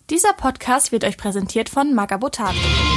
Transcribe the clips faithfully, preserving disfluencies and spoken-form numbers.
Dieser Podcast wird euch präsentiert von Magabotato.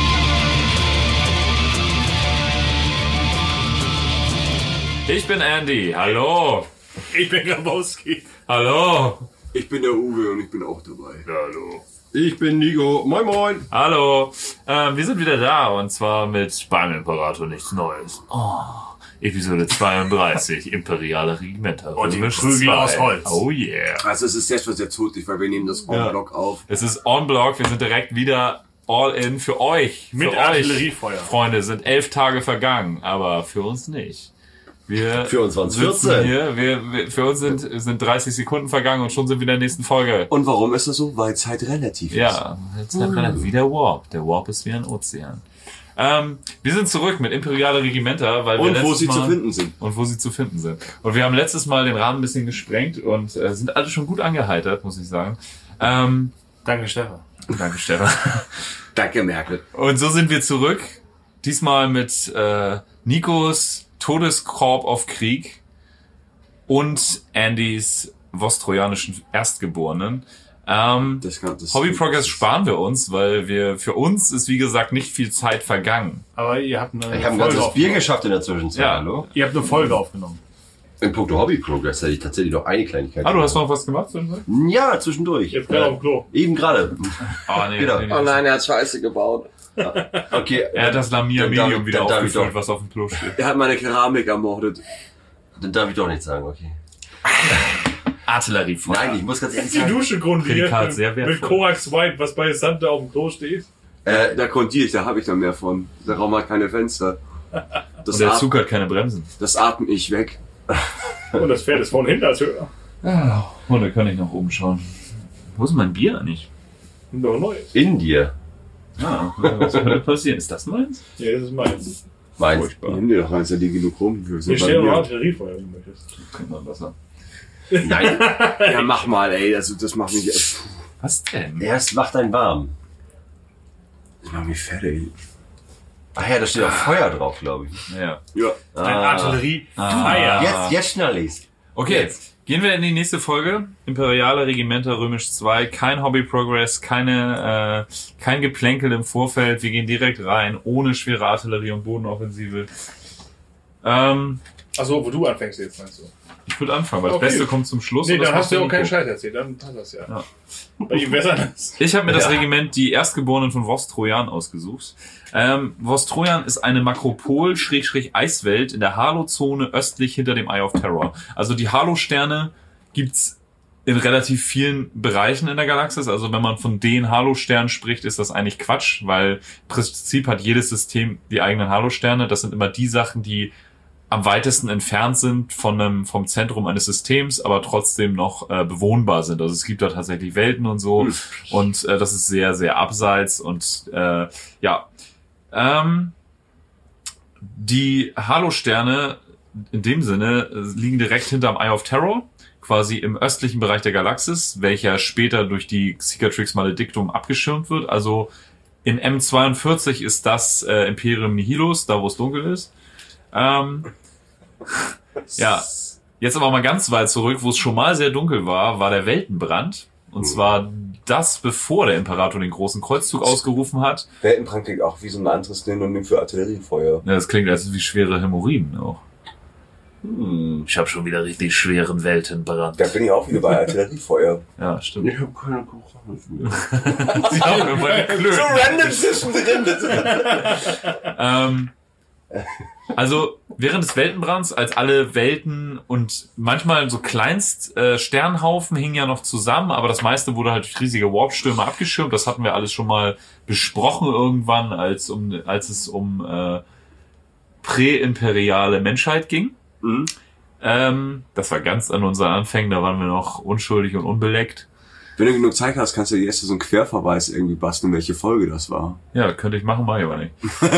Ich bin Andy, hallo. Ich bin Grabowski. Hallo. Ich bin der Uwe und ich bin auch dabei. Ja, hallo. Ich bin Nico. Moin moin. Hallo. Ähm, wir sind wieder da und zwar mit beim Imperator nichts Neues. Oh, Episode zweiunddreißig, Imperiale Regimenter. Und die Prügel aus Holz. Oh yeah. Also es ist sehr verzögerlich, weil wir nehmen das On-Block ja. auf. Es ist On-Block, wir sind direkt wieder all in für euch. Mit für Artilleriefeuer. Euch, Freunde, sind elf Tage vergangen, aber für uns nicht. Wir für uns waren es vierzehn. Hier, wir, wir, für uns sind, sind dreißig Sekunden vergangen und schon sind wir in der nächsten Folge. Und warum ist das so? Weil Zeit relativ ist. Ja, Zeit mhm. relativ. Wie der Warp. Der Warp ist wie ein Ozean. Ähm, wir sind zurück mit Imperiale Regimenter, weil wir und wo sie Mal, zu finden sind. Und wo sie zu finden sind. Und wir haben letztes Mal den Rahmen ein bisschen gesprengt und äh, sind alle schon gut angeheitert, muss ich sagen. Ähm, danke, Stefan. Danke, Stefan. Danke, Merkel. Und so sind wir zurück. Diesmal mit äh, Nikos Todeskorb auf Krieg und Andys vosttrojanischen Erstgeborenen. Ähm, das kann, das Hobby Progress sparen wir uns, weil wir für uns ist wie gesagt nicht viel Zeit vergangen. Aber ihr habt eine Ich habe ein ganzes Bier geschafft in der Zwischenzeit. Ja. Hallo? Ihr habt eine Folge aufgenommen. In puncto Hobby Progress hätte ich tatsächlich noch eine Kleinigkeit. Ah, du hast noch was gemacht? Ja, zwischendurch. Jetzt gerade auf dem Klo. Eben gerade. Oh, nee, genau. nee, nee. Oh nein, er hat Scheiße gebaut. Okay. Er hat das Lamia Medium wieder dann aufgefüllt, was auf dem Klo steht. Er hat meine Keramik ermordet. Dann darf ich doch nichts sagen, okay. Artilleriefeuer. Nein, ich muss ganz ehrlich die sagen. Die Dusche grundiert sehr mit Korax White, was bei Santa auf dem Klo steht. Äh, da grundiere ich, da habe ich dann mehr von. Der Raum hat keine Fenster. Das Und der Zug hat keine Bremsen. Das atme ich weg. Und das Pferd ist vorne hinten als höher. Ja, und da kann ich noch oben schauen. Wo ist mein Bier eigentlich? Noch neues. In dir. Ah, was könnte passieren? Ist das meins? Ja, das ist meins. Meins. Nimm dir doch eins, da liegen genug rum. Hier steht noch Artilleriefeuer, wenn du möchtest. Könnte man besser. Nein. Ja, mach mal, ey. Also, das macht mich echt. Was denn? Ja, es macht einen warm. Das macht mich fertig. Ach ja, da steht auch Feuer drauf, glaube ich. Ja. Ja. Ein ah. Artilleriefeuer. Ah. Jetzt, jetzt schnell ich's. Okay. Jetzt. Gehen wir in die nächste Folge. Imperiale Regimenter Römisch zwei. Kein Hobby Progress, keine, äh, kein Geplänkel im Vorfeld. Wir gehen direkt rein, ohne schwere Artillerie und Bodenoffensive. Ähm, Achso, wo du anfängst jetzt, meinst du? Ich würde anfangen, weil okay. Das Beste kommt zum Schluss. Nee, dann hast du ja auch keinen Scheiß erzählt, dann passt das ja. ja. Bei ihm besser das. Ich habe mir ja. das Regiment die Erstgeborenen von Vosttrojan ausgesucht. Ähm, Vosttrojan ist eine Makropol-Eiswelt in der Halo-Zone östlich hinter dem Eye of Terror. Also die Halo-Sterne gibt's in relativ vielen Bereichen in der Galaxis. Also wenn man von den Halo-Sternen spricht, ist das eigentlich Quatsch, weil im Prinzip hat jedes System die eigenen Halo-Sterne. Das sind immer die Sachen, die am weitesten entfernt sind von einem, vom Zentrum eines Systems, aber trotzdem noch äh, bewohnbar sind. Also es gibt da tatsächlich Welten und so. Mhm. Und äh, das ist sehr, sehr abseits. Und äh, ja, ähm, die Halo-Sterne in dem Sinne äh, liegen direkt hinterm Eye of Terror, quasi im östlichen Bereich der Galaxis, welcher später durch die Cicatrix Maledictum abgeschirmt wird. Also in M zweiundvierzig ist das äh, Imperium Nihilus, da wo es dunkel ist. Ähm, ja, jetzt aber mal ganz weit zurück, wo es schon mal sehr dunkel war, war der Weltenbrand. Und zwar das, bevor der Imperator den großen Kreuzzug ausgerufen hat. Weltenbrand klingt auch wie so ein anderes Synonym für Artilleriefeuer. Ja, das klingt als wie schwere Hämorrhoiden auch. Hm. Ich habe schon wieder richtig schweren Weltenbrand. Da bin ich auch wieder bei Artilleriefeuer. Ja, stimmt. Ich habe keine Kochung. Sie haben mir meine Klöten. So random zwischendrin. ähm, Also während des Weltenbrands, als alle Welten und manchmal so kleinst äh, Sternhaufen hingen ja noch zusammen, aber das meiste wurde halt durch riesige Warpstürme abgeschirmt. Das hatten wir alles schon mal besprochen irgendwann, als um als es um äh, präimperiale Menschheit ging. Mhm. Ähm, das war ganz an unseren Anfängen, da waren wir noch unschuldig und unbeleckt. Wenn du genug Zeit hast, kannst du dir erst so einen Querverweis irgendwie basteln, welche Folge das war. Ja, könnte ich machen, mach ich aber nicht.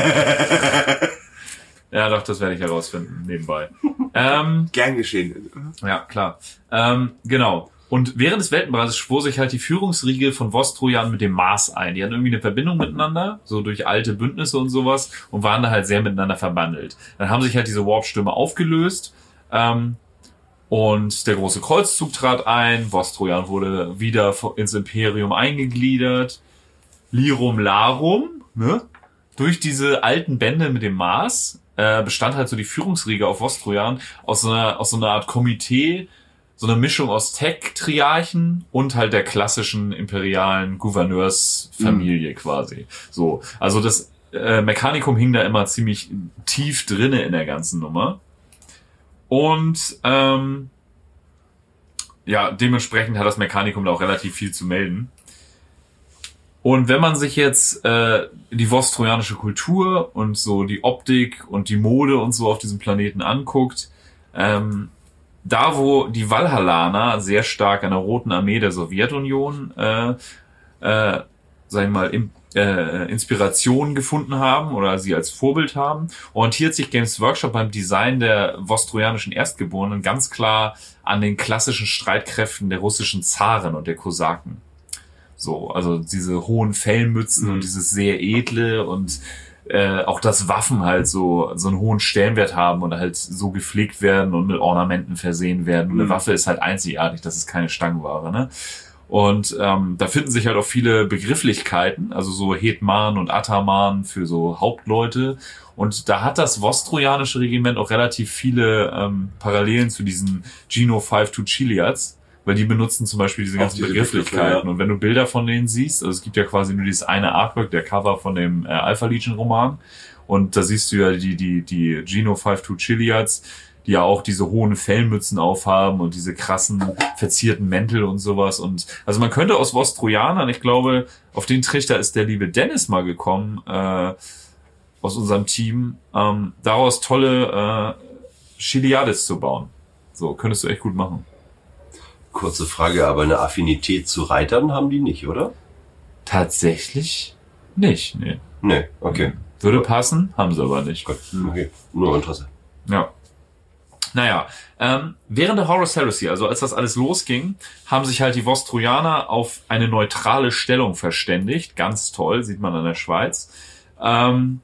Ja, doch, das werde ich herausfinden, nebenbei. Ähm, Gern geschehen. Ja, klar. Ähm, genau. Und während des Weltenbrandes schwor sich halt die Führungsriege von Vosttrojan mit dem Mars ein. Die hatten irgendwie eine Verbindung miteinander, so durch alte Bündnisse und sowas, und waren da halt sehr miteinander verbandelt. Dann haben sich halt diese Warpstürme aufgelöst, ähm, Und der große Kreuzzug trat ein, Vostrojan wurde wieder ins Imperium eingegliedert. Lirum Larum, ne? Durch diese alten Bände mit dem Mars äh, bestand halt so die Führungsriege auf Vostrojan aus so einer, aus so einer Art Komitee, so eine Mischung aus Tech-Triarchen und halt der klassischen imperialen Gouverneursfamilie mhm. quasi. So, also das äh, Mechanicum hing da immer ziemlich tief drinne in der ganzen Nummer. Und ähm, ja, dementsprechend hat das Mechanicum da auch relativ viel zu melden. Und wenn man sich jetzt äh, die vostrojanische Kultur und so die Optik und die Mode und so auf diesem Planeten anguckt, ähm, da wo die Valhallaner sehr stark an der Roten Armee der Sowjetunion äh, äh, sag ich mal, im, äh, Inspiration gefunden haben oder sie als Vorbild haben, orientiert sich Games Workshop beim Design der vostrojanischen Erstgeborenen ganz klar an den klassischen Streitkräften der russischen Zaren und der Kosaken. So, also diese hohen Fellmützen mhm. und dieses sehr edle und äh, auch dass Waffen halt so so einen hohen Stellenwert haben und halt so gepflegt werden und mit Ornamenten versehen werden. Mhm. Eine Waffe ist halt einzigartig, das ist keine Stangenware, ne? Und ähm, da finden sich halt auch viele Begrifflichkeiten, also so Hetman und Ataman für so Hauptleute. Und da hat das vostrojanische Regiment auch relativ viele ähm, Parallelen zu diesen Geno fünf zwei Chiliads. Weil die benutzen zum Beispiel diese ganzen diese Begrifflichkeiten. Begriffe, ja. Und wenn du Bilder von denen siehst, also es gibt ja quasi nur dieses eine Artwork, der Cover von dem äh, Alpha Legion Roman. Und da siehst du ja die, die, die Geno fünf zwei Chiliads, die ja auch diese hohen Fellmützen aufhaben und diese krassen verzierten Mäntel und sowas. Und also man könnte aus Vostrojanern, ich glaube, auf den Trichter ist der liebe Dennis mal gekommen, äh, aus unserem Team, ähm, daraus tolle äh, Chiliades zu bauen. So, könntest du echt gut machen. Kurze Frage, aber eine Affinität zu Reitern haben die nicht, oder? Tatsächlich nicht, nee. Nee, okay. Würde passen, haben sie aber nicht. Gut, okay. Nur Interesse. Ja. Naja, ähm, während der Horus Heresy, also als das alles losging, haben sich halt die Vostrojaner auf eine neutrale Stellung verständigt. Ganz toll, sieht man an der Schweiz. Ähm,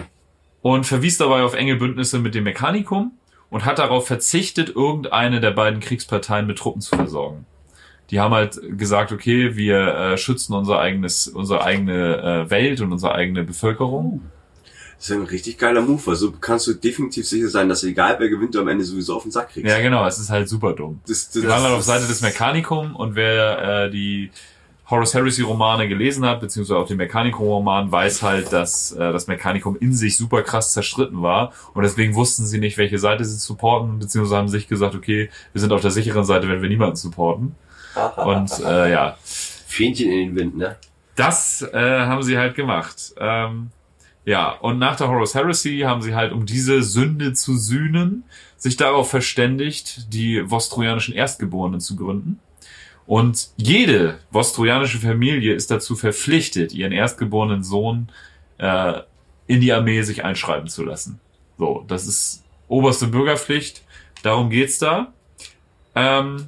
und verwies dabei auf enge Bündnisse mit dem Mechanicum. Und hat darauf verzichtet, irgendeine der beiden Kriegsparteien mit Truppen zu versorgen. Die haben halt gesagt, okay, wir äh, schützen unser eigenes, unsere eigene äh, Welt und unsere eigene Bevölkerung. Das ist ein richtig geiler Move. Also kannst du definitiv sicher sein, dass egal wer gewinnt, du am Ende sowieso auf den Sack kriegst. Ja, genau. Es ist halt super dumm. Das, das, wir waren halt auf Seite des Mechanicum und wer äh, die Horus Heresy Romane gelesen hat, beziehungsweise auch den Mechanicum Roman, weiß halt, dass äh, das Mechanicum in sich super krass zerstritten war und deswegen wussten sie nicht, welche Seite sie supporten, beziehungsweise haben sich gesagt, okay, wir sind auf der sicheren Seite, wenn wir niemanden supporten. Und äh, ja. Fähnchen in den Wind, ne? Das äh, haben sie halt gemacht. Ähm, ja, und nach der Horus Heresy haben sie halt, um diese Sünde zu sühnen, sich darauf verständigt, die vostrojanischen Erstgeborenen zu gründen. Und jede vostrojanische Familie ist dazu verpflichtet, ihren erstgeborenen Sohn äh, in die Armee sich einschreiben zu lassen. So, das ist oberste Bürgerpflicht. Darum geht's da. Ähm,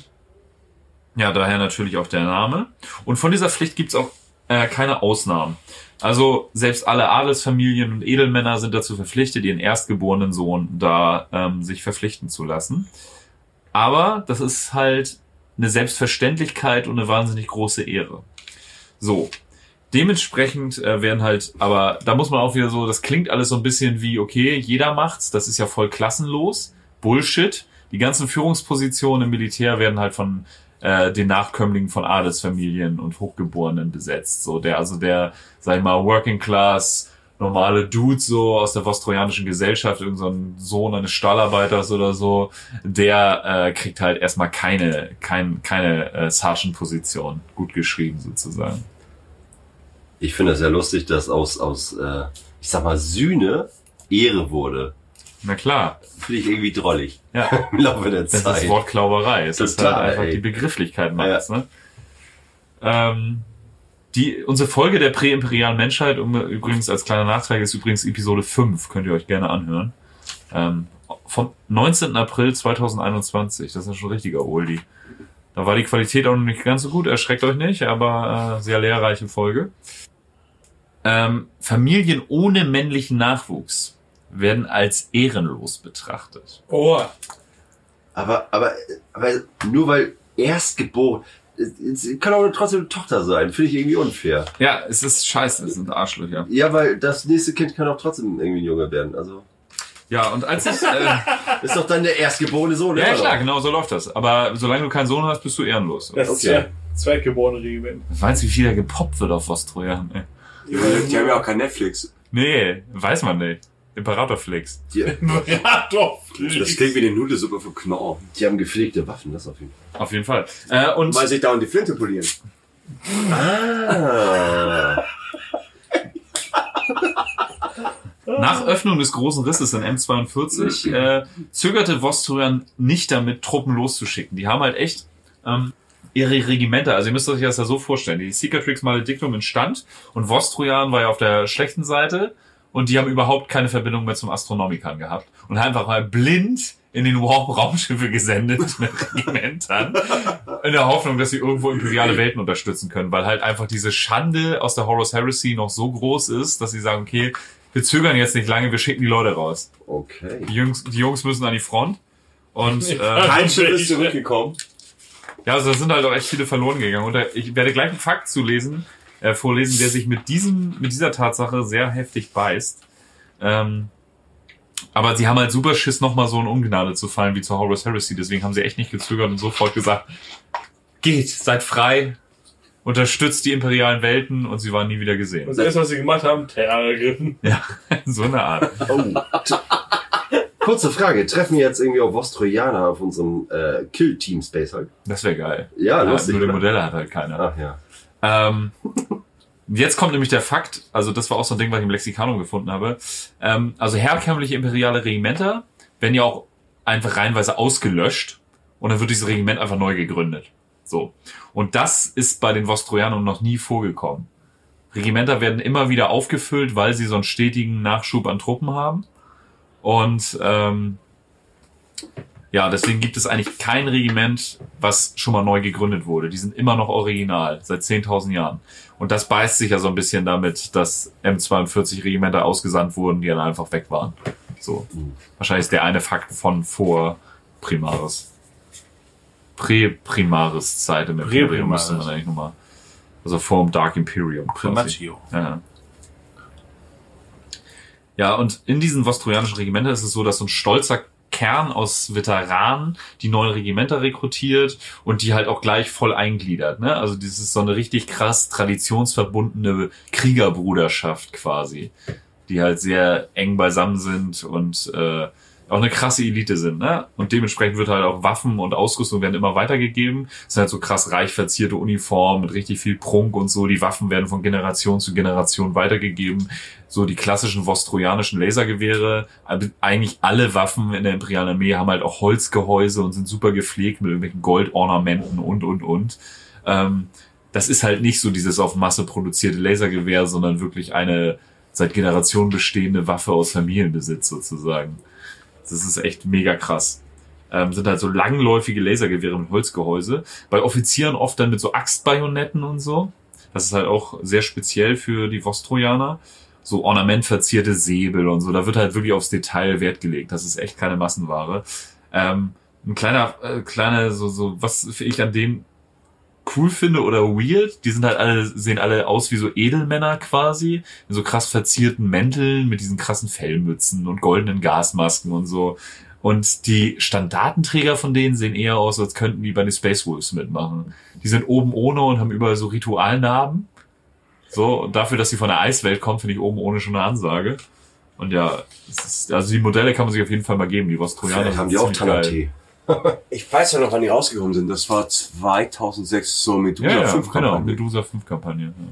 ja, daher natürlich auch der Name. Und von dieser Pflicht gibt's auch äh, keine Ausnahmen. Also selbst alle Adelsfamilien und Edelmänner sind dazu verpflichtet, ihren erstgeborenen Sohn da ähm, sich verpflichten zu lassen. Aber das ist halt eine Selbstverständlichkeit und eine wahnsinnig große Ehre. So, dementsprechend äh, werden halt, aber da muss man auch wieder so, das klingt alles so ein bisschen wie, okay, jeder macht's, das ist ja voll klassenlos, Bullshit. Die ganzen Führungspositionen im Militär werden halt von äh, den Nachkömmlingen von Adelsfamilien und Hochgeborenen besetzt. So der, also der, sag ich mal, Working Class normale Dude so aus der vostrojanischen Gesellschaft, irgend so ein Sohn eines Stallarbeiters oder so, der äh, kriegt halt erstmal keine kein, keine äh, Sergeant-Position gut geschrieben sozusagen. Ich finde das sehr lustig, dass aus aus äh, ich sag mal Sühne Ehre wurde. Na klar. Finde ich irgendwie drollig. Ja. Im Laufe der Zeit. Das ist Wortklauberei. Es ist halt einfach ey. Die Begrifflichkeit macht's, ja. ne? Ähm, Die, unsere Folge der präimperialen Menschheit, um, übrigens als kleiner Nachtrag, ist übrigens Episode fünf, könnt ihr euch gerne anhören. Ähm, vom neunzehnten April zweitausendeinundzwanzig, das ist schon ein richtiger Oldie. Da war die Qualität auch noch nicht ganz so gut, erschreckt euch nicht, aber äh, sehr lehrreiche Folge. Ähm, Familien ohne männlichen Nachwuchs werden als ehrenlos betrachtet. Oh. Aber, aber, aber nur weil erstgeboren, es kann auch trotzdem eine Tochter sein, finde ich irgendwie unfair. Ja, es ist scheiße, es sind Arschlöcher. Ja, weil das nächste Kind kann auch trotzdem irgendwie ein Junge werden, also. Ja, und als ich... Äh, ist doch dann der erstgeborene Sohn, ja, oder? klar, genau, so läuft das. Aber solange du keinen Sohn hast, bist du ehrenlos. Das ist ja zweitgeborene Regiment. Meinst du, wie viel da gepoppt wird auf Vostrojan, ey? Die haben ja auch kein Netflix. Nee, weiß man nicht. Imperatorflix. Die, Ja, doch. das klingt wie eine Nudelsuppe von Knorr. Die haben gepflegte Waffen, das auf jeden Fall. Auf jeden Fall. Äh, und Weil sich da und die Flinte polieren. Ah. nach Öffnung des großen Risses in M zweiundvierzig äh, zögerte Vostrojan nicht damit, Truppen loszuschicken. Die haben halt echt ähm, ihre Regimenter, also ihr müsst euch das ja so vorstellen, die Cicatrix Maledictum entstand und Vostrojan war ja auf der schlechten Seite und die haben überhaupt keine Verbindung mehr zum Astronomikern gehabt und haben einfach mal blind in den Warp-Raumschiffe gesendet mit Regimentern in der Hoffnung, dass sie irgendwo imperiale Welten unterstützen können, weil halt einfach diese Schande aus der Horus Heresy noch so groß ist, dass sie sagen, okay, wir zögern jetzt nicht lange, wir schicken die Leute raus. Okay. Die Jungs, die Jungs müssen an die Front und äh, Kein Schiff ist zurückgekommen. ja, also da sind halt auch echt viele verloren gegangen. Und ich werde gleich einen Fakt zu lesen, äh, vorlesen, der sich mit diesem, mit dieser Tatsache sehr heftig beißt. Ähm, aber sie haben halt super Schiss, nochmal so in Ungnade zu fallen wie zur Horus Heresy. Deswegen haben sie echt nicht gezögert und sofort gesagt, geht, seid frei, unterstützt die imperialen Welten und sie waren nie wieder gesehen. Und das erste, was sie gemacht haben, Terror ergriffen. Ja, so eine Art. Oh. Kurze Frage, treffen wir jetzt irgendwie auf Vostrojaner auf unserem äh, Kill-Team Space halt? Das wäre geil. Ja, ja, lustig. nur die oder? Modelle hat halt keiner. Ach ja. Ähm, jetzt kommt nämlich der Fakt, also das war auch so ein Ding, was ich im Lexikanum gefunden habe. Ähm, also herkömmliche imperiale Regimenter werden ja auch einfach reihenweise ausgelöscht und dann wird dieses Regiment einfach neu gegründet. So. Und das ist bei den Vostrojanern noch nie vorgekommen. Regimenter werden immer wieder aufgefüllt, weil sie so einen stetigen Nachschub an Truppen haben. Und ähm, ja, deswegen gibt es eigentlich kein Regiment, was schon mal neu gegründet wurde. Die sind immer noch original, seit zehntausend Jahren. Und das beißt sich ja so ein bisschen damit, dass M zweiundvierzig Regimenter ausgesandt wurden, die dann einfach weg waren. So. Wahrscheinlich ist der eine Fakt von vor Primaris. Prä-Primaris-Zeit im Imperium Prä-Primaris. müsste man eigentlich nochmal. Also vor dem Dark Imperium. quasi. Primatio. Ja. Ja, und in diesen vostrojanischen Regimentern ist es so, dass so ein stolzer Kern aus Veteranen die neuen Regimenter rekrutiert und die halt auch gleich voll eingliedert. Ne? Also das ist so eine richtig krass traditionsverbundene Kriegerbruderschaft quasi, die halt sehr eng beisammen sind und äh, auch eine krasse Elite sind. Ne? Und dementsprechend wird halt auch Waffen und Ausrüstung werden immer weitergegeben. Es sind halt so krass reich verzierte Uniformen mit richtig viel Prunk und so. Die Waffen werden von Generation zu Generation weitergegeben. So die klassischen vostrojanischen Lasergewehre. Eigentlich alle Waffen in der imperialen Armee haben halt auch Holzgehäuse und sind super gepflegt mit irgendwelchen Goldornamenten und, und, und. Ähm, das ist halt nicht so dieses auf Masse produzierte Lasergewehr, sondern wirklich eine seit Generationen bestehende Waffe aus Familienbesitz sozusagen. Das ist echt mega krass. Ähm, sind halt so langläufige Lasergewehre mit Holzgehäuse. Bei Offizieren oft dann mit so Axtbajonetten und so. Das ist halt auch sehr speziell für die Vostrojaner. So ornamentverzierte Säbel und so. Da wird halt wirklich aufs Detail Wert gelegt. Das ist echt keine Massenware. Ähm, ein kleiner, äh, kleiner, so, so, was ich an denen cool finde oder weird, die sind halt alle, sehen alle aus wie so Edelmänner quasi, in so krass verzierten Mänteln mit diesen krassen Fellmützen und goldenen Gasmasken und so. Und die Standartenträger von denen sehen eher aus, als könnten die bei den Space Wolves mitmachen. Die sind oben ohne und haben überall so Ritualnarben. So, und dafür, dass sie von der Eiswelt kommen, finde ich oben ohne schon eine Ansage. Und ja, es ist, also die Modelle kann man sich auf jeden Fall mal geben, die Vostrojaner. Vielleicht haben die auch Tanate. Ich weiß ja noch, wann die rausgekommen sind. Das war zweitausendsechs zur Medusa ja, ja, fünf genau, Kampagne. Medusa fünf Kampagne. Ja.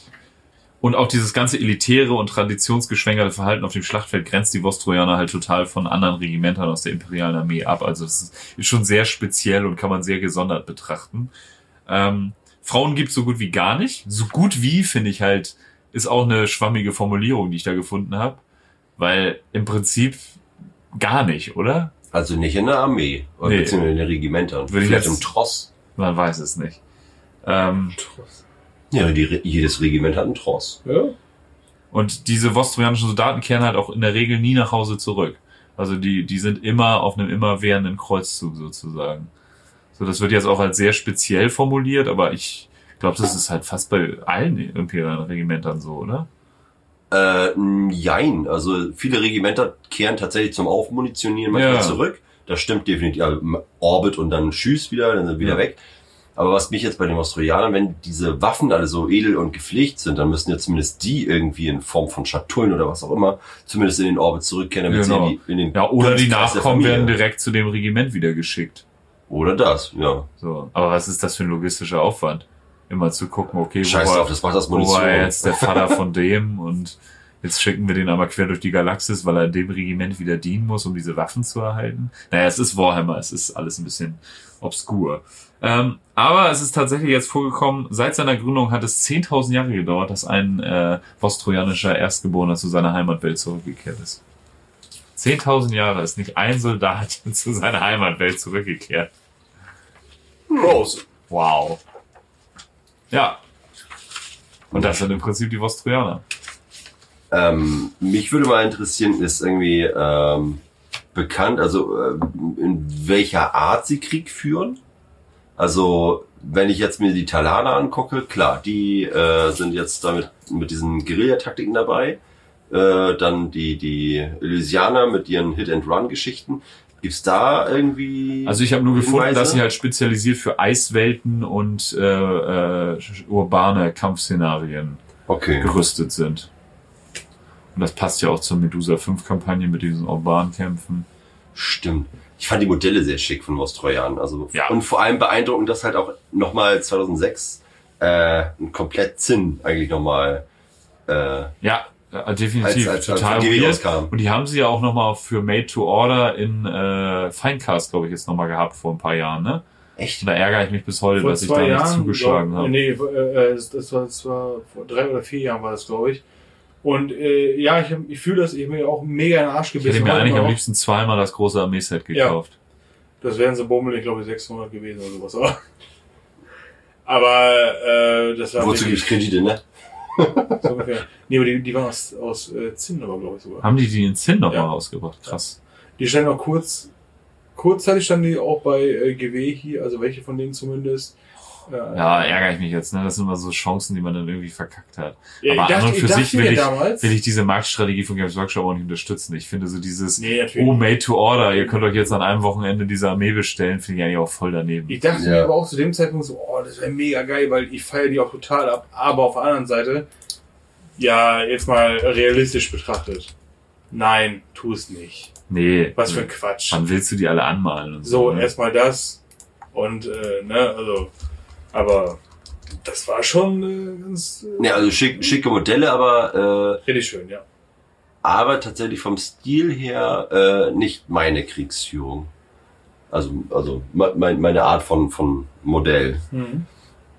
Und auch dieses ganze elitäre und traditionsgeschwängerte Verhalten auf dem Schlachtfeld grenzt die Vostrojaner halt total von anderen Regimentern aus der imperialen Armee ab. Also es ist schon sehr speziell und kann man sehr gesondert betrachten. Ähm, Frauen gibt's so gut wie gar nicht. So gut wie, finde ich halt, ist auch eine schwammige Formulierung, die ich da gefunden habe. Weil im Prinzip gar nicht, oder? Also nicht in der Armee, oder Nee. beziehungsweise in den Regimentern. Würde ich Vielleicht jetzt- im Tross. Man weiß es nicht. Ähm, Ja, die, Re- jedes Regiment hat einen Tross. Ja? Und diese vostrojanischen Soldaten kehren halt auch in der Regel nie nach Hause zurück. Also die, die sind immer auf einem immerwährenden Kreuzzug sozusagen. So, das wird jetzt auch als sehr speziell formuliert, aber ich glaube, das ist halt fast bei allen imperialen Regimentern so, oder? Äh, jein. Also viele Regimenter kehren tatsächlich zum Aufmunitionieren manchmal Ja. zurück. Das stimmt definitiv. Also Orbit und dann Schüss wieder, dann sind wir wieder Ja. weg. Aber was mich jetzt bei den Ostroianern, wenn diese Waffen alle so edel und gepflegt sind, dann müssen ja zumindest die irgendwie in Form von Schatullen oder was auch immer, zumindest in den Orbit zurückkehren, damit Genau. sie in, die, in den Ja, oder die Dunstkreis der Nachkommen Familie- werden direkt zu dem Regiment wieder geschickt. Oder das, ja. So. Aber was ist das für ein logistischer Aufwand? Immer zu gucken, okay, wo Scheiß war, drauf, das macht das wo Munition. war jetzt der Vater von dem und jetzt schicken wir den aber quer durch die Galaxis, weil er in dem Regiment wieder dienen muss, um diese Waffen zu erhalten. Naja, es ist Warhammer, es ist alles ein bisschen obskur. Ähm, aber es ist tatsächlich jetzt vorgekommen, seit seiner Gründung hat es zehntausend Jahre gedauert, dass ein äh, vostrojanischer Erstgeborener zu seiner Heimatwelt zurückgekehrt ist. zehntausend Jahre ist nicht ein Soldat zu seiner Heimatwelt zurückgekehrt. Groß. Wow. Ja. Und das sind im Prinzip die Vostrojaner. Ähm, mich würde mal interessieren, ist irgendwie ähm, bekannt, also äh, in welcher Art sie Krieg führen? Also wenn ich jetzt mir die Talaner angucke, klar, die äh, sind jetzt damit mit diesen Guerillataktiken dabei. Äh, dann die die Elysianer mit ihren Hit-and-Run-Geschichten. Gibt's da irgendwie Also ich habe nur gefunden, Hinweise? dass sie halt spezialisiert für Eiswelten und äh, äh, urbane Kampfszenarien Okay. gerüstet sind. Und das passt ja auch zur Medusa fünf Kampagne mit diesen urbanen Kämpfen. Stimmt. Ich fand die Modelle sehr schick von Vostrojan. Also Ja. und vor allem beeindruckend, dass halt auch nochmal zweitausendsechs äh, ein komplett Zinn eigentlich nochmal äh, Ja, äh, definitiv. Als- als- als total G W weird. rauskam. Und die haben sie ja auch nochmal für Made to Order in äh, Finecast, glaube ich, jetzt nochmal gehabt vor ein paar Jahren, ne? echt. Und da ärgere ich mich bis heute, Vor dass ich da zwei nicht Jahren, zugeschlagen glaub, habe. Nee, äh, das das war, das war vor drei oder vier Jahren war das, glaube ich. Und äh, ja, ich, hab- ich fühle das, ich mir auch mega in den Arsch Ich gebissen. hätte mir heute eigentlich am noch. liebsten zweimal das große Armeeset gekauft. Das wären so bummelig, glaube ich, sechshundert gewesen oder sowas. Aber, aber äh, das war Wozu wirklich gibt's Kredite, ne? so ungefähr. Nee, aber die, die waren aus, aus äh, Zinn, aber glaube ich sogar. Haben die die in Zinn nochmal Ja. rausgebracht? Krass. Die standen auch kurz, kurzzeitig standen die auch bei äh, G W hier, also welche von denen zumindest. Äh, Ja, ärgere ich mich jetzt, ne? Das sind immer so Chancen, die man dann irgendwie verkackt hat. Ja, Aber ich dachte- an und für ich dachte sich will mir ich, damals- will ich diese Marktstrategie von Games Workshop auch nicht unterstützen. Ich finde so dieses, Nee, natürlich. oh, made to order, ihr könnt euch jetzt an einem Wochenende diese Armee bestellen, finde ich eigentlich auch voll daneben. Ich dachte Ja. mir aber auch zu dem Zeitpunkt so, oh, das wäre mega geil, weil ich feiere die auch total ab. Aber auf der anderen Seite, ja, jetzt mal realistisch betrachtet. Nein, tu es nicht. Nee. Was für ein Quatsch. Wann willst du die alle anmalen? Und So, ne? erstmal das und, äh, ne, also, aber das war schon äh, ganz äh, Ja, also schick, schicke Modelle, aber äh, richtig schön, ja. aber tatsächlich vom Stil her äh, nicht meine Kriegsführung. Also also me- mein, meine Art von von Modell. Mhm.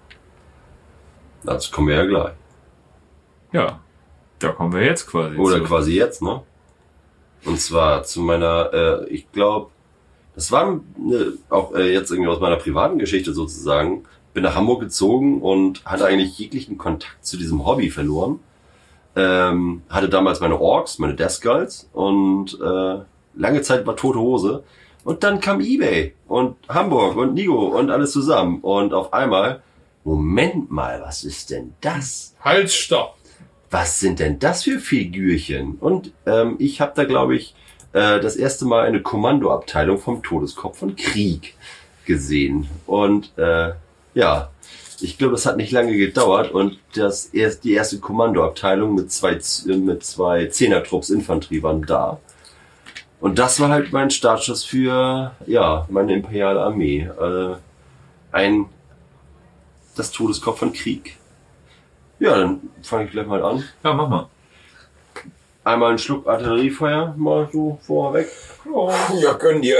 Dazu kommen wir ja gleich. Ja. Da kommen wir jetzt quasi Oder zu. quasi jetzt, ne? Und zwar zu meiner, äh, ich glaube, das war ne, auch äh, jetzt irgendwie aus meiner privaten Geschichte sozusagen. Bin nach Hamburg gezogen und hatte eigentlich jeglichen Kontakt zu diesem Hobby verloren. Ähm, hatte damals meine Orks, meine Death Skulls und äh, lange Zeit war tote Hose. Und dann kam eBay und Hamburg und Nigo und alles zusammen. Und auf einmal, Moment mal, was ist denn das? Halt, stopp! Was sind denn das für Figürchen? Und ähm, ich habe da, glaube ich, äh, das erste Mal eine Kommandoabteilung vom Todeskopf von Krieg gesehen. Und äh, ja, ich glaube, das hat nicht lange gedauert. Und das erst, die erste Kommandoabteilung mit zwei, Z- mit zwei Zehnertrupps Infanterie waren da. Und das war halt mein Startschuss für, ja, meine imperiale Armee. Äh, ein, das Todeskopf von Krieg. Ja, dann fange ich gleich mal an. Ja, mach mal. Einmal einen Schluck Artilleriefeuer, mal so vorweg. Ja, gönn dir.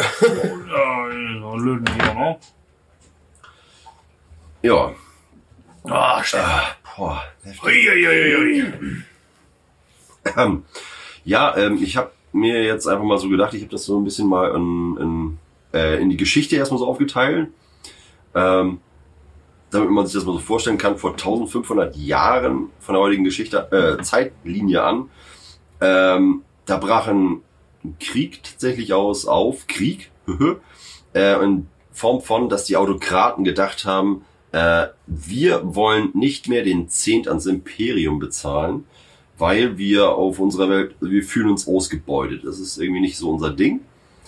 Ja. Ah, Ah, boah. Uiuiuiui. Ähm, ja, ähm, ich habe mir jetzt einfach mal so gedacht, ich habe das so ein bisschen mal in, in, äh, in die Geschichte erstmal so aufgeteilt. Ähm, damit man sich das mal so vorstellen kann, vor eintausendfünfhundert Jahren von der heutigen Geschichte, äh, Zeitlinie an, ähm, da brachen Krieg tatsächlich aus auf Krieg, äh, in Form von, dass die Autokraten gedacht haben, äh, wir wollen nicht mehr den Zehnt ans Imperium bezahlen, weil wir auf unserer Welt, wir fühlen uns ausgebeutet. Das ist irgendwie nicht so unser Ding.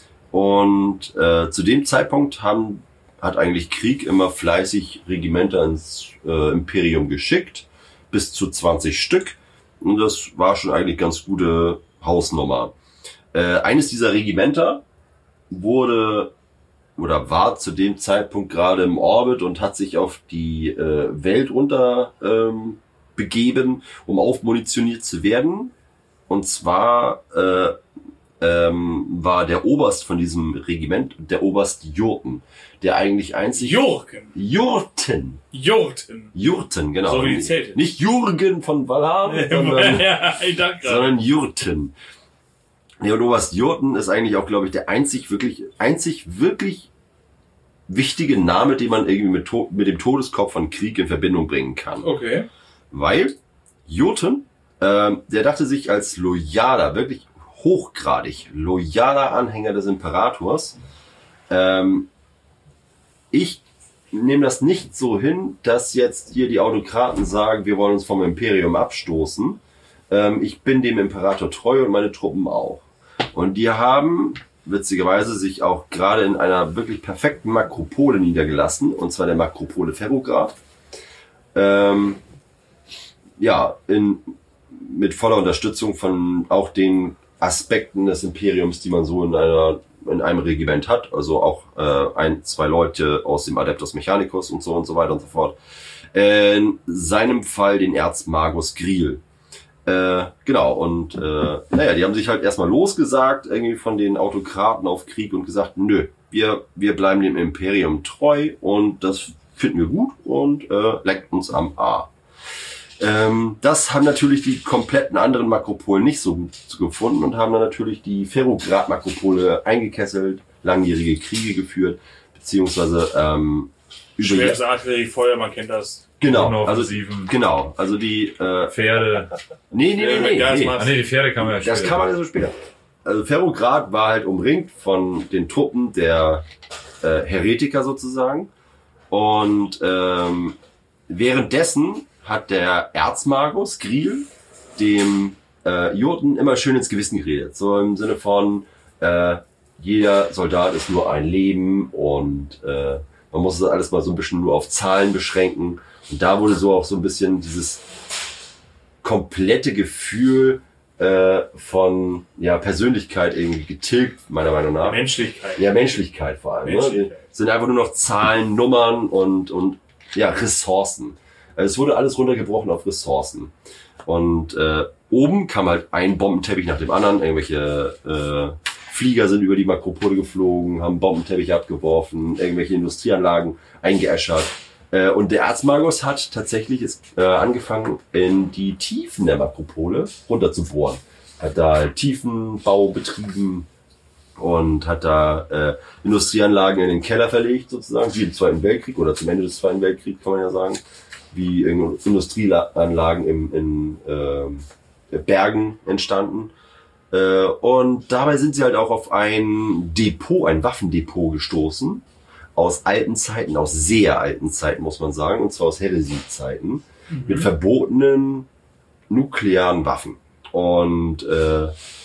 Und äh, zu dem Zeitpunkt haben, hat eigentlich Krieg immer fleißig Regimenter ins äh, Imperium geschickt, bis zu zwanzig Stück. Und das war schon eigentlich ganz gute Hausnummer. Äh, eines dieser Regimenter wurde oder war zu dem Zeitpunkt gerade im Orbit und hat sich auf die äh, Welt runter ähm, begeben, um aufmunitioniert zu werden. Und zwar äh, ähm, war der Oberst von diesem Regiment der Oberst Jurten, der eigentlich einzig... Jurgen. Jurten. Jurten. Jurten, genau. So wie die Zelte. Nicht Jürgen von Valhalla, sondern, Ja, ich dachte gerade. sondern Jurten. Der Oberst Jurten ist eigentlich auch, glaube ich, der einzig wirklich, einzig wirklich wichtige Name, den man irgendwie mit, To- mit dem Todeskopf von Krieg in Verbindung bringen kann. Okay. Weil Jurten, ähm, der dachte sich als loyaler, wirklich hochgradig loyaler Anhänger des Imperators, ähm, ich nehme das nicht so hin, dass jetzt hier die Autokraten sagen, wir wollen uns vom Imperium abstoßen. Ähm, ich bin dem Imperator treu und meine Truppen auch. Und die haben witzigerweise sich auch gerade in einer wirklich perfekten Makropole niedergelassen, und zwar der Makropole Ferrograd. Ähm, ja, in, mit voller Unterstützung von auch den Aspekten des Imperiums, die man so in einer in einem Regiment hat, also auch äh, ein, zwei Leute aus dem Adeptus Mechanicus und so und so weiter und so fort. Äh, in seinem Fall den Erzmagus Griel. Äh, genau, und äh, naja, die haben sich halt erstmal losgesagt, irgendwie von den Autokraten auf Krieg und gesagt, nö, wir, wir bleiben dem Imperium treu und das finden wir gut und äh, leckt uns am A. Ähm, das haben natürlich die kompletten anderen Makropolen nicht so gut gefunden und haben dann natürlich die Ferrograd-Makropole eingekesselt, langjährige Kriege geführt, beziehungsweise ähm, über Schweres Artilleriefeuer, man kennt das. genau, also Offensiven. genau, also die äh, Pferde. nee, nee, nee, nee, Ja, nee. Ah nee, die Pferde kann man ja Das später. kann man ja so später. Also Ferrograd war halt umringt von den Truppen der äh, Heretiker sozusagen. Und ähm, währenddessen hat der Erzmagus Griel dem äh, Jurten immer schön ins Gewissen geredet. So im Sinne von, äh, jeder Soldat ist nur ein Leben und äh, man muss das alles mal so ein bisschen nur auf Zahlen beschränken. Und da wurde so auch so ein bisschen dieses komplette Gefühl äh, von ja Persönlichkeit irgendwie getilgt, meiner Meinung nach. Menschlichkeit. Ja, Menschlichkeit vor allem. Ne? Menschlichkeit. Es sind einfach nur noch Zahlen, Nummern und, und ja, Ressourcen. Es wurde alles runtergebrochen auf Ressourcen. Und äh, oben kam halt ein Bombenteppich nach dem anderen. Irgendwelche äh, Flieger sind über die Makropole geflogen, haben Bombenteppiche abgeworfen, irgendwelche Industrieanlagen eingeäschert. Äh, und der Erzmagus hat tatsächlich ist, äh, angefangen, in die Tiefen der Makropole runter zu bohren. Hat da Tiefenbau betrieben und hat da äh, Industrieanlagen in den Keller verlegt, sozusagen, wie im Zweiten Weltkrieg oder zum Ende des Zweiten Weltkriegs, kann man ja sagen, wie Industrieanlagen im, in äh, Bergen entstanden. Äh, und dabei sind sie halt auch auf ein Depot, ein Waffendepot gestoßen, aus alten Zeiten, aus sehr alten Zeiten, muss man sagen, und zwar aus Häresie-Zeiten, mhm. mit verbotenen nuklearen Waffen. Und äh,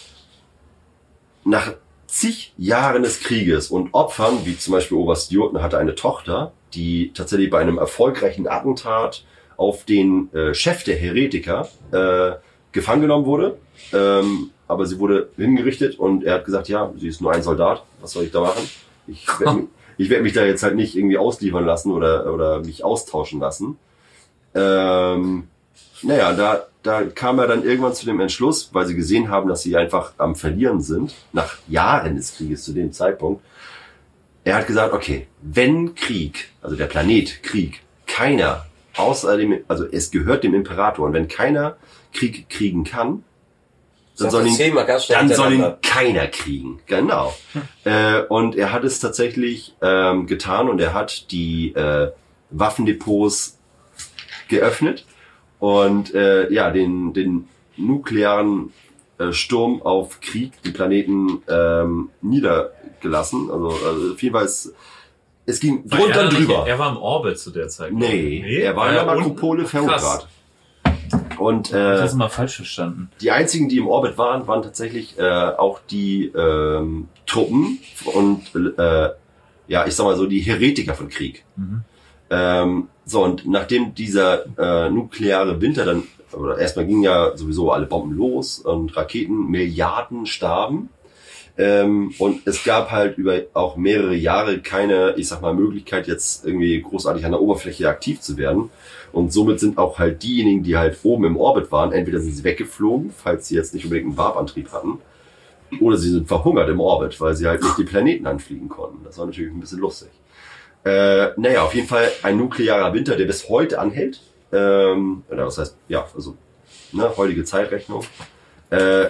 nach zig Jahren des Krieges und Opfern, wie zum Beispiel Oberst Jurten hatte eine Tochter, die tatsächlich bei einem erfolgreichen Attentat auf den äh, Chef der Heretiker äh, gefangen genommen wurde. Ähm, aber sie wurde hingerichtet und er hat gesagt, ja, sie ist nur ein Soldat, was soll ich da machen? Ich werde ich werd mich da jetzt halt nicht irgendwie ausliefern lassen oder, oder mich austauschen lassen. Ähm, naja, da, da kam er dann irgendwann zu dem Entschluss, weil sie gesehen haben, dass sie einfach am Verlieren sind, nach Jahren des Krieges zu dem Zeitpunkt. Er hat gesagt, okay, wenn Krieg, also der Planet Krieg, keiner außer dem, also es gehört dem Imperator, und wenn keiner Krieg kriegen kann, dann soll ihn, dann soll ihn keiner kriegen. Genau. äh, und er hat es tatsächlich ähm, getan und er hat die äh, Waffendepots geöffnet und äh, ja den den nuklearen äh, Sturm auf Krieg den Planeten ähm, niedergelassen. Also, also auf jeden Fall ist, es ging War drunter er und nicht- drüber. Er war im Orbit zu der Zeit. Nee, Nee? er war in War der er Makropole unten? Ferrograd. Und Ich habe äh, das mal falsch verstanden. die einzigen, die im Orbit waren, waren tatsächlich äh, auch die ähm, Truppen und äh, ja, ich sag mal so, die Heretiker von Krieg. Mhm. Ähm, so, und nachdem dieser äh, nukleare Winter dann, oder erstmal gingen ja sowieso alle Bomben los und Raketen, Milliarden starben. Ähm, und es gab halt über auch mehrere Jahre keine, ich sag mal, Möglichkeit, jetzt irgendwie großartig an der Oberfläche aktiv zu werden. Und somit sind auch halt diejenigen, die halt oben im Orbit waren, entweder sind sie weggeflogen, falls sie jetzt nicht unbedingt einen Warp-Antrieb hatten, oder sie sind verhungert im Orbit, weil sie halt nicht die Planeten anfliegen konnten. Das war natürlich ein bisschen lustig. Äh, naja, auf jeden Fall ein nuklearer Winter, der bis heute anhält. Ähm, oder was heißt, ja, also ne, heutige Zeitrechnung. Äh,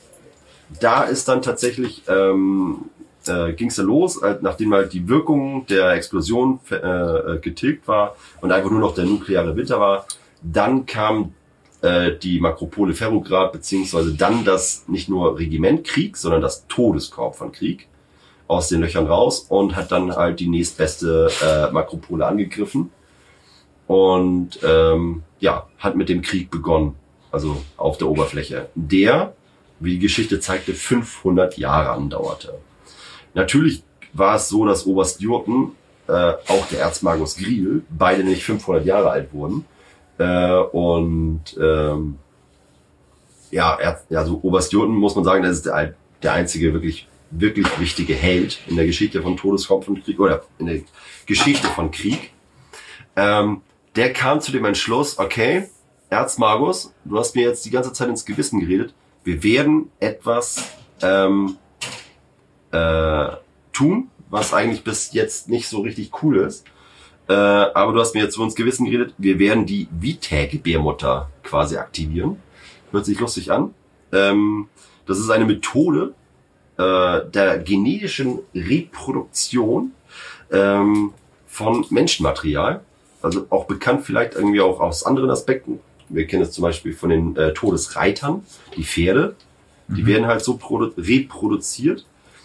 da ist dann tatsächlich, ähm, äh, ging es dann los, halt, nachdem halt die Wirkung der Explosion äh, getilgt war und einfach nur noch der nukleare Winter war. Dann kam äh, die Makropole Ferrograd, beziehungsweise dann das nicht nur Regiment Krieg, sondern das Todeskorps von Krieg aus den Löchern raus und hat dann halt die nächstbeste äh, Makropole angegriffen und ähm, ja, hat mit dem Krieg begonnen, also auf der Oberfläche, der, wie die Geschichte zeigte, fünfhundert Jahre andauerte. Natürlich war es so, dass Oberst Jurten, äh, auch der Erzmagus Griel, beide nicht fünfhundert Jahre alt wurden. Äh, und ähm, ja, er, also Oberst Jurten, muss man sagen, das ist der, der einzige wirklich wirklich wichtige Held in der Geschichte von Todeskorps und Krieg oder in der Geschichte von Krieg. Ähm, der kam zu dem Entschluss, okay, Erzmagus, du hast mir jetzt die ganze Zeit ins Gewissen geredet, wir werden etwas ähm, äh, tun, was eigentlich bis jetzt nicht so richtig cool ist. Äh, aber du hast mir jetzt so ins Gewissen geredet, wir werden die Vitae-Gebärmutter quasi aktivieren. Hört sich lustig an. Ähm, das ist eine Methode äh, der genetischen Reproduktion ähm, von Menschenmaterial. Also auch bekannt vielleicht irgendwie auch aus anderen Aspekten. Wir kennen es zum Beispiel von den äh, Todesreitern, die Pferde. Die mhm. werden halt so produ- reproduziert.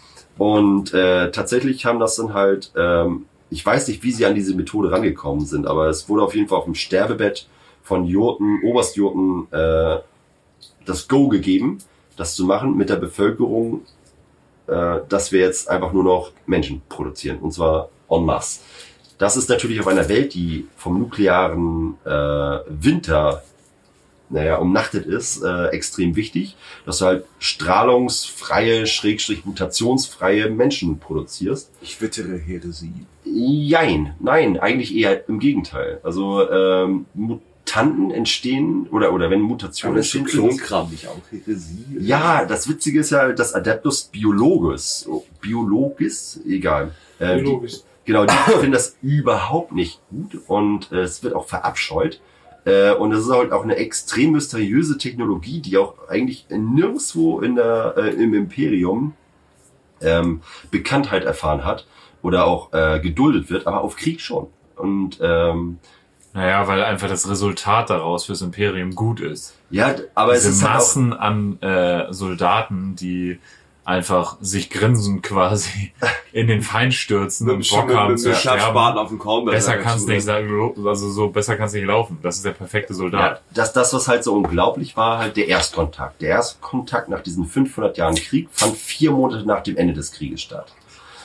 Und äh, tatsächlich haben das dann halt, ähm, ich weiß nicht, wie sie an diese Methode rangekommen sind, aber es wurde auf jeden Fall auf dem Sterbebett von Jurten, Oberst Jurten, äh, das Go gegeben, das zu machen mit der Bevölkerung, äh, dass wir jetzt einfach nur noch Menschen produzieren, und zwar en masse. Das ist natürlich auf einer Welt, die vom nuklearen äh, Winter naja, umnachtet ist, äh, extrem wichtig, dass du halt strahlungsfreie, schrägstrich mutationsfreie Menschen produzierst. Ich wittere Häresie. Jein, nein, eigentlich eher im Gegenteil. Also ähm, Mutanten entstehen, oder oder wenn Mutationen entstehen... Klonkram nicht auch Häresie? Ja, das Witzige ist ja, das Adeptus Biologus, Biologis, egal. Äh, Biologisch. Die, genau, die finden das überhaupt nicht gut und äh, es wird auch verabscheut. Äh, und es ist halt auch eine extrem mysteriöse Technologie, die auch eigentlich nirgendwo in der, äh, im Imperium ähm, Bekanntheit erfahren hat oder auch äh, geduldet wird, aber auf Krieg schon. Und ähm, Naja, weil einfach das Resultat daraus fürs Imperium gut ist. ja, aber Diese es ist halt auch, Massen an äh, Soldaten, die einfach sich grinsend quasi in den Feind stürzen und Bock haben zu sterben. auf dem Korn. Besser kann's nicht sagen, also so besser kann's nicht laufen. Das ist der perfekte ja, Soldat. das, das, was halt so unglaublich war, halt der Erstkontakt. Der Erstkontakt nach diesen fünfhundert Jahren Krieg fand vier Monate nach dem Ende des Krieges statt.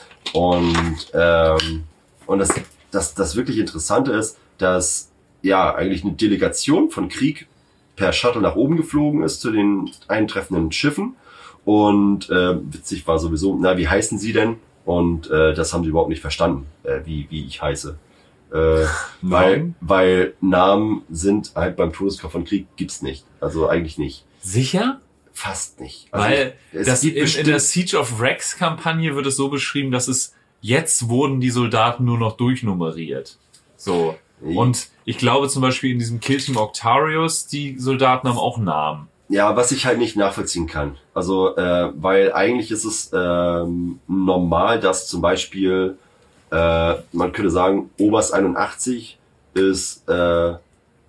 Und ähm, und das, das, das wirklich Interessante ist, dass ja eigentlich eine Delegation von Krieg per Shuttle nach oben geflogen ist zu den eintreffenden Schiffen. Und äh, witzig war sowieso, na, wie heißen Sie denn? Und äh, das haben sie überhaupt nicht verstanden, äh, wie wie ich heiße. Äh, weil, weil Namen sind halt beim Todeskorps von Krieg gibt's nicht. Also eigentlich nicht. Sicher? Fast nicht. Also Weil es das gibt in, in bestimmt- der Siege of Rex Kampagne wird es so beschrieben, dass es jetzt wurden die Soldaten nur noch durchnummeriert. So. Und ich glaube zum Beispiel in diesem Kill Team Octarius, die Soldaten haben auch Namen. Ja, was ich halt nicht nachvollziehen kann. Also, äh, weil eigentlich ist es ähm, normal, dass zum Beispiel, äh, man könnte sagen, Oberst einundachtzig ist äh,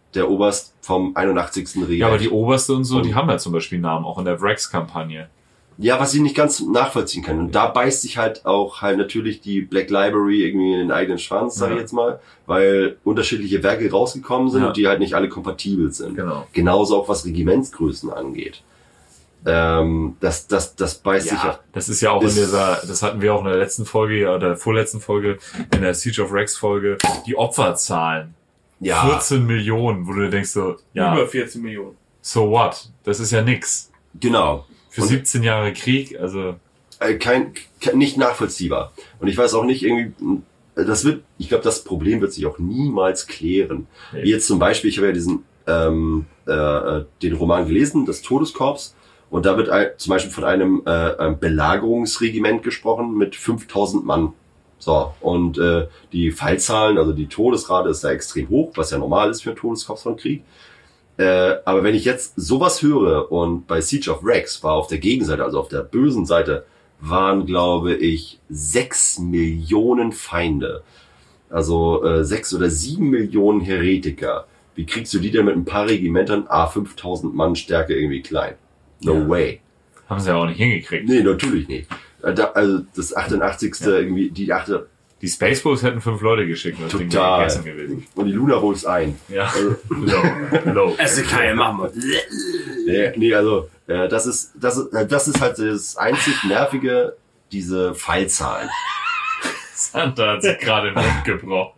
der Oberst vom einundachtzigsten Reich. Ja, aber die Oberste und so, Und- die haben ja zum Beispiel Namen, auch in der Wrex-Kampagne. Ja, was ich nicht ganz nachvollziehen kann. Und da beißt sich halt auch halt natürlich die Black Library irgendwie in den eigenen Schwanz, sag ich Ja. jetzt mal, weil unterschiedliche Werke rausgekommen sind Ja. und die halt nicht alle kompatibel sind. Genau. Genauso auch was Regimentsgrößen angeht. Ähm, das, das, das beißt sich ja. Das ist ja auch in Ist- dieser, das hatten wir auch in der letzten Folge oder der vorletzten Folge, in der Siege of Rex Folge, die Opferzahlen. Ja, vierzehn Millionen, wo du denkst so, ja, Über vierzehn Millionen. so what? Das ist ja nix. genau. Für Und- siebzehn Jahre Krieg, also, Äh, kein, kein, nicht nachvollziehbar. Und ich weiß auch nicht irgendwie, das wird, ich glaube, das Problem wird sich auch niemals klären. Nee. Wie jetzt zum Beispiel, ich habe ja diesen, ähm, äh, den Roman gelesen, das Todeskorps, und da wird ein, zum Beispiel von einem äh, einem Belagerungsregiment gesprochen mit fünftausend Mann. So, und äh, die Fallzahlen, also die Todesrate ist da extrem hoch, was ja normal ist für ein Todeskorps von Krieg. Äh, aber wenn ich jetzt sowas höre und bei Siege of Rex war auf der Gegenseite, also auf der bösen Seite, waren, glaube ich, sechs Millionen Feinde. Also äh, sechs oder sieben Millionen Heretiker. Wie kriegst du die denn mit ein paar Regimentern, ah, fünftausend Mann Stärke irgendwie klein? No Ja. way. haben sie ja auch nicht hingekriegt. Nee, natürlich nicht. Äh, Da, also das achtundachtzigste irgendwie, die achte Die Spaceballs hätten fünf Leute geschickt und das Ding wäre total. gegessen gewesen. Und die Luna holt's ein. Ja. Also, Low. Low. Also keine Mammut. nee, nee, also äh, das ist das ist äh, das ist halt das einzig nervige, diese Fallzahlen. Santa hat sich gerade den Mund gebrochen.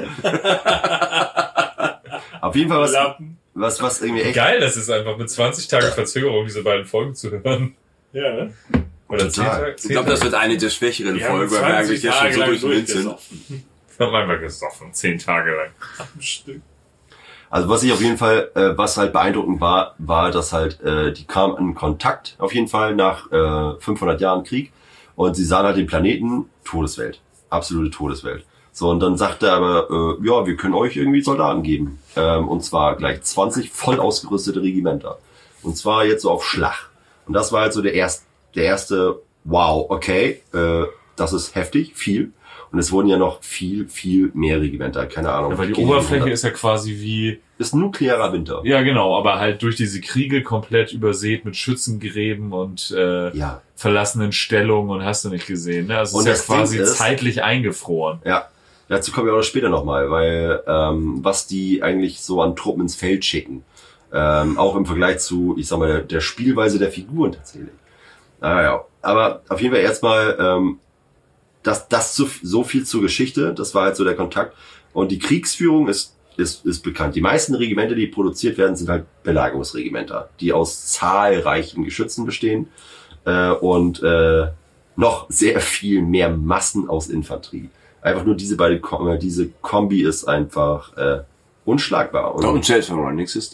Auf jeden Fall was Lappen. was was irgendwie echt Geil, das ist einfach mit zwanzig Tagen Verzögerung diese beiden Folgen zu hören. Ja, ne? Oder Total. zehn Tage? Ich glaube, das wird eine der schwächeren Wir haben Folgen, weil wir eigentlich ja schon so durch den Wind sind. durchgesoffen. Wir haben einfach gesoffen, zehn Tage lang. Am Stück. Also was ich auf jeden Fall, äh, was halt beeindruckend war, war, dass halt äh, die kamen in Kontakt auf jeden Fall nach äh, fünfhundert Jahren Krieg und sie sahen halt den Planeten Todeswelt, absolute Todeswelt. So, und dann sagte er aber, äh, ja, wir können euch irgendwie Soldaten geben, ähm, und zwar gleich zwanzig voll ausgerüstete Regimenter, und zwar jetzt so auf Schlag. Und das war halt so der erste, der erste, wow, okay, äh, das ist heftig, viel. Und es wurden ja noch viel, viel mehr Regimenter, keine Ahnung. Ja, weil die Gegen Oberfläche hundert. ist ja quasi wie, ist nuklearer Winter. ja genau, aber halt durch diese Kriege komplett übersät mit Schützengräben und äh, Ja. verlassenen Stellungen und hast du nicht gesehen. Ne? Also Und es ist das ja quasi Ding ist- zeitlich eingefroren. Ja, dazu kommen wir auch später nochmal, weil ähm, was die eigentlich so an Truppen ins Feld schicken, ähm, auch im Vergleich zu, ich sag mal, der, der Spielweise der Figuren tatsächlich. Naja, aber auf jeden Fall erstmal ähm, das, das zu, so viel zur Geschichte, das war halt so der Kontakt. Und die Kriegsführung ist, ist, ist bekannt. Die meisten Regimenter, die produziert werden, sind halt Belagerungsregimenter, die aus zahlreichen Geschützen bestehen äh, und äh, noch sehr viel mehr Massen aus Infanterie. Einfach nur diese beiden, Kom- diese Kombi ist einfach äh, unschlagbar. Und Und selbst wenn man nichts ist.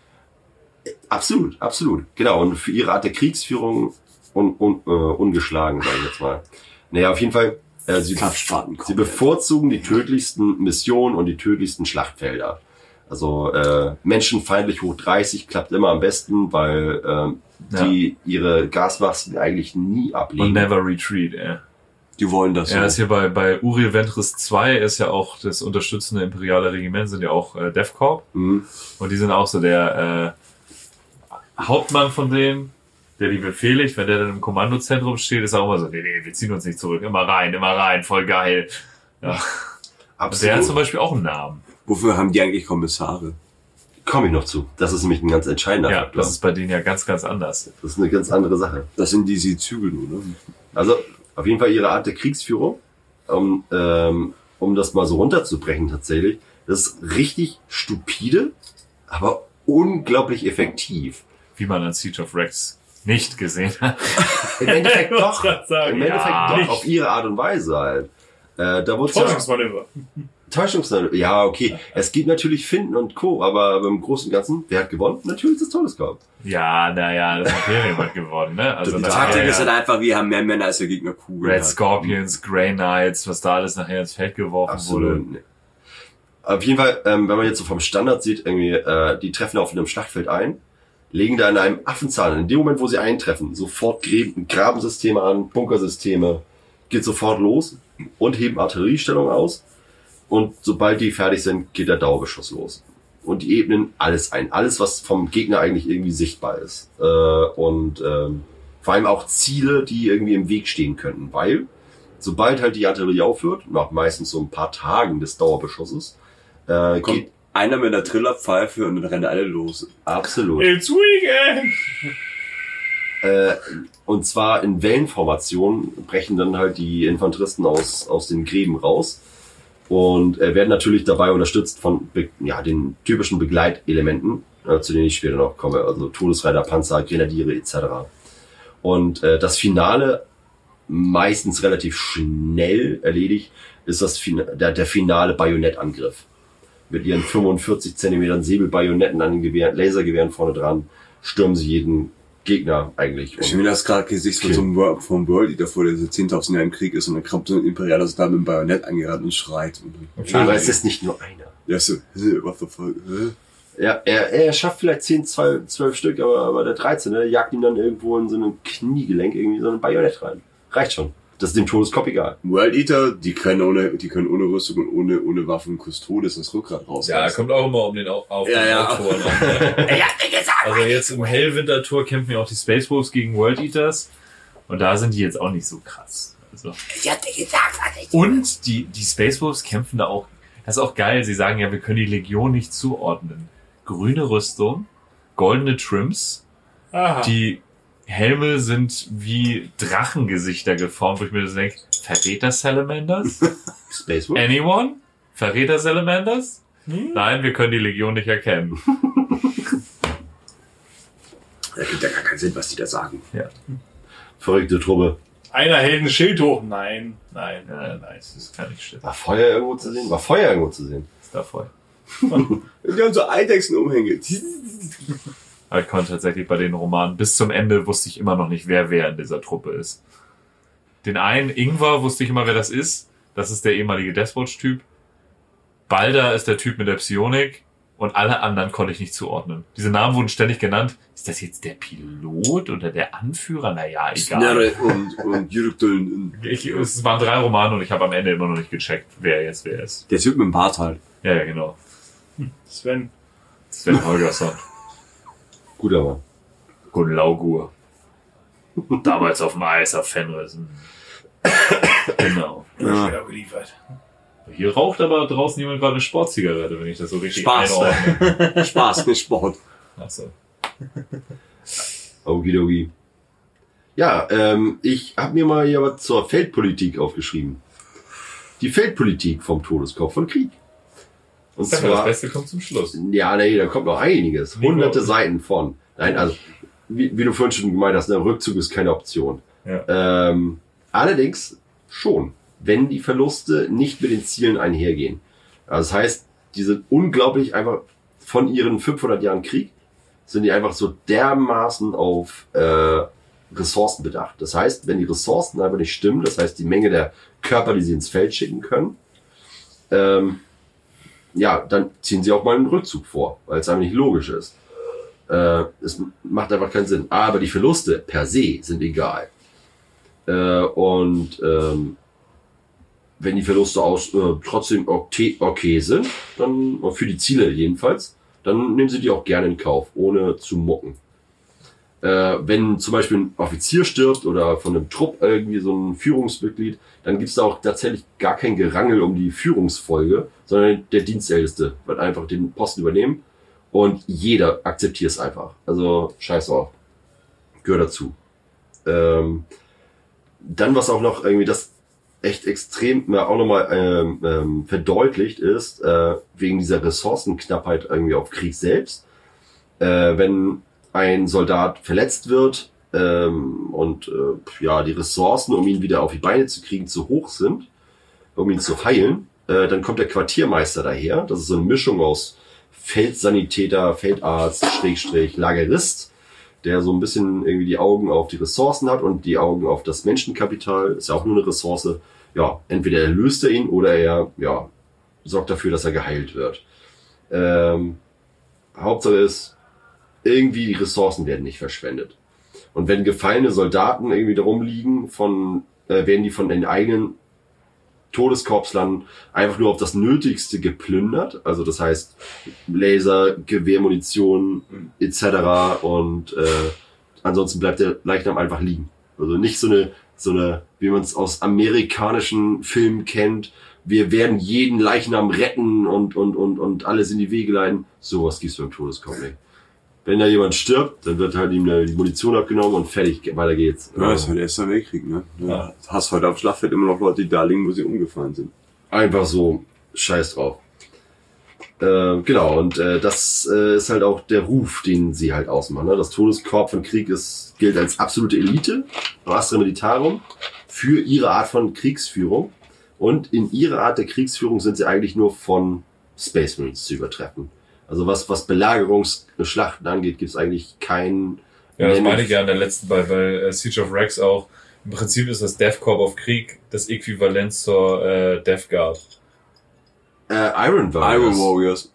absolut, absolut. Genau. Und für ihre Art der Kriegsführung un, un, äh, ungeschlagen, sage ich jetzt mal. Naja, auf jeden Fall, äh, sie, Kraftstraten sie bevorzugen die tödlichsten Missionen und die tödlichsten Schlachtfelder. Also äh, menschenfeindlich hoch dreißig klappt immer am besten, weil äh, die ihre Gasmasken eigentlich nie ablegen. Und never retreat, ey. Die wollen das Ja, das so. hier bei, bei Uriel Ventris zwei ist ja auch das unterstützende imperiale Regiment, sind ja auch äh, DevCorp. Mhm. Und die sind auch so der äh, Hauptmann von denen, der die befehligt. Wenn der dann im Kommandozentrum steht, ist er auch immer so, nee, nee, wir ziehen uns nicht zurück. Immer rein, immer rein, voll geil. Ja. Und der hat zum Beispiel auch einen Namen. Wofür haben die eigentlich Kommissare? Komme ich noch zu. Das ist nämlich ein ganz entscheidender Ja, Faktor. das ist bei denen ja ganz, ganz anders. Das ist eine ganz andere Sache. Das sind die sie zügeln, oder? Also auf jeden Fall ihre Art der Kriegsführung, um, ähm, um das mal so runterzubrechen tatsächlich, das ist richtig stupide, aber unglaublich effektiv. Wie man an Siege of Rex nicht gesehen hat. Im Endeffekt Ich doch, wollte grad sagen, im Endeffekt ja. doch, Nicht. auf ihre Art und Weise halt. Äh, da wurde ja Täuschungsmanöver. Täuschungsmanöver. Ja, okay. Es gibt natürlich Finden und Co., aber im Großen und Ganzen, wer hat gewonnen? Natürlich das Todeskorps. Ja, naja, das Imperium hat gewonnen, ne? Also Die Die das Taktik war ja ist halt einfach, wir haben mehr Männer als der Gegner Kugeln. Red hat. Scorpions, Grey Knights, was da alles nachher ins Feld geworfen wurde. Absolut. Nee. Auf jeden Fall, ähm, wenn man jetzt so vom Standard sieht, irgendwie, äh, die treffen auf einem Schlachtfeld ein, legen da in einem Affenzahn, in dem Moment, wo sie eintreffen, sofort Gräben, Grabensysteme an, Bunkersysteme, geht sofort los und heben Artilleriestellung aus. Und sobald die fertig sind, geht der Dauerbeschuss los. und die ebnen alles ein. Alles, was vom Gegner eigentlich irgendwie sichtbar ist. Äh, und ähm, vor allem auch Ziele, die irgendwie im Weg stehen könnten. Weil, sobald halt die Artillerie aufhört, nach meistens so ein paar Tagen des Dauerbeschusses, äh, Kommt geht einer mit einer Trillerpfeife und dann rennen alle los. absolut. It's weekend! Äh, und zwar in Wellenformation brechen dann halt die Infanteristen aus, aus den Gräben raus und äh, werden natürlich dabei unterstützt von be- ja, den typischen Begleitelementen, äh, zu denen ich später noch komme, also Todesreiter, Panzer, Grenadiere et cetera. Und äh, das Finale, meistens relativ schnell erledigt, ist das fin- der, der finale Bajonettangriff. Mit ihren fünfundvierzig Zentimetern Säbelbajonetten an den Gewehren, Lasergewehren vorne dran, stürmen sie jeden Gegner eigentlich. Ich mir das gerade Gesicht von so einem World, vom World Eater vor, der so zehntausend Jahre im Krieg ist und dann kommt so ein imperialer Soldat mit einem Bajonett angerannt und schreit. Und Aber es ist nicht nur einer. ja, so, what the fuck, hä? Ja, er, er schafft vielleicht zehn, zwölf Stück, aber, aber der dreizehn, der jagt ihm dann irgendwo in so ein Kniegelenk irgendwie so ein Bajonett rein. Reicht schon. Das ist dem Todeskopf egal. World Eater, die können ohne, die können ohne Rüstung und ohne, ohne Waffen Kustodes das Rückgrat raus. Ja, kommt auch immer um den Au- auf Ja, den ja. Autor an, ne? Also jetzt im Hellwinter-Tour kämpfen ja auch die Space Wolves gegen World Eaters. Und da sind die jetzt auch nicht so krass. Also. Und die, die Space Wolves kämpfen da auch, das ist auch geil, sie sagen ja, wir können die Legion nicht zuordnen. Grüne Rüstung, goldene Trims, Aha. die Helme sind wie Drachengesichter geformt, wo ich mir das denke, Verräter Salamanders? Space Wolf? Anyone? Verräter Salamanders? Nein, wir können die Legion nicht erkennen. Da gibt ja gar keinen Sinn, was die da sagen. Ja. Verrückte Truppe. Einer hält ein Schild hoch. Nein, nein, Ja, nein. nein, das kann nicht stimmen. War Feuer irgendwo zu sehen? War Feuer irgendwo zu sehen? Ist da voll. Die haben so Eidechsenumhänge. Aber ich konnte tatsächlich bei den Romanen bis zum Ende wusste ich immer noch nicht, wer wer in dieser Truppe ist. Den einen, Ingvar, wusste ich immer, wer das ist. Das ist der ehemalige Deathwatch-Typ. Balder ist der Typ mit der Psionik. Und alle anderen konnte ich nicht zuordnen. Diese Namen wurden ständig genannt. Ist das jetzt der Pilot oder der Anführer? Naja, egal. Snerre und, und Jürgdön. Ich, es waren drei Romane und ich habe am Ende immer noch nicht gecheckt, wer jetzt wer ist. Der Typ mit dem Bart halt. Ja, ja, genau. Sven. Sven Holgersson. Guter Mann. Gunn Laugur. Damals auf dem Eis auf Fenris. Genau. Ja. Schwer geliefert. Hier raucht aber draußen jemand gerade eine Sportzigarette, wenn ich das so richtig Spaß. einordne. Spaß, nicht Sport. Achso. Okidoki. Ja, ähm, ich habe mir mal hier was zur Feldpolitik aufgeschrieben. Die Feldpolitik vom Todeskopf von Krieg. Und Das, das zwar, Beste kommt zum Schluss. ja, nee, da kommt noch einiges. Nee, Hunderte überhaupt Seiten von. Nein, also, wie, wie du vorhin schon gemeint hast, der Rückzug ist keine Option. Ja. Ähm, allerdings schon, wenn die Verluste nicht mit den Zielen einhergehen. Also das heißt, die sind unglaublich einfach von ihren fünfhundert Jahren Krieg, sind die einfach so dermaßen auf äh, Ressourcen bedacht. Das heißt, wenn die Ressourcen einfach nicht stimmen, das heißt die Menge der Körper, die sie ins Feld schicken können, ähm, ja, dann ziehen sie auch mal einen Rückzug vor, weil es einfach nicht logisch ist. Äh, es macht einfach keinen Sinn. Aber die Verluste per se sind egal. Äh, und ähm, wenn die Verluste aus äh, trotzdem okay, okay sind, dann für die Ziele jedenfalls, dann nehmen sie die auch gerne in Kauf, ohne zu mucken. Äh, wenn zum Beispiel ein Offizier stirbt oder von einem Trupp irgendwie so ein Führungsmitglied, dann gibt's da auch tatsächlich gar kein Gerangel um die Führungsfolge, sondern der Dienstälteste wird einfach den Posten übernehmen und jeder akzeptiert es einfach. Also scheiß drauf. Gehört dazu. Ähm, dann was auch noch irgendwie das echt extrem na, auch nochmal ähm, ähm, verdeutlicht ist, äh, wegen dieser Ressourcenknappheit irgendwie auf Krieg selbst. Äh, wenn ein Soldat verletzt wird ähm, und äh, ja die Ressourcen, um ihn wieder auf die Beine zu kriegen, zu hoch sind, um ihn zu heilen, äh, dann kommt der Quartiermeister daher. Das ist so eine Mischung aus Feldsanitäter, Feldarzt, Schrägstrich, Lagerist, der so ein bisschen irgendwie die Augen auf die Ressourcen hat und die Augen auf das Menschenkapital, ist ja auch nur eine Ressource. Ja, entweder erlöst er ihn oder er ja sorgt dafür, dass er geheilt wird. Ähm, Hauptsache ist, irgendwie die Ressourcen werden nicht verschwendet. Und wenn gefallene Soldaten irgendwie darum liegen, von, äh, werden die von den eigenen Todeskorpslern einfach nur auf das Nötigste geplündert. Also das heißt Laser, Gewehr, Munition et cetera. Und äh, ansonsten bleibt der Leichnam einfach liegen. Also nicht so eine, so eine, wie man es aus amerikanischen Filmen kennt, wir werden jeden Leichnam retten und und und und alles in die Wege leiten. Sowas gibt's beim Todeskorb nicht. Wenn da jemand stirbt, dann wird halt ihm die Munition abgenommen und fertig, weiter geht's. Ja, das ist halt Erster Weltkrieg, ne? Ja. Hast heute auf Schlachtfeld immer noch Leute, die da liegen, wo sie umgefallen sind. Einfach so, scheiß drauf. Äh, genau, und äh, das äh, ist halt auch der Ruf, den sie halt ausmachen. Ne? Das Todeskorps von Krieg ist, gilt als absolute Elite, Astra Militarum, für ihre Art von Kriegsführung. Und in ihrer Art der Kriegsführung sind sie eigentlich nur von Space Marines zu übertreffen. Also was, was Belagerungsschlachten angeht, gibt es eigentlich keinen... Ja, das meine ich ja in der letzten bei, bei äh, Siege of Rex auch. Im Prinzip ist das Death Corps of Krieg das Äquivalent zur äh, Death Guard. Äh, Iron Warriors. Iron Warriors.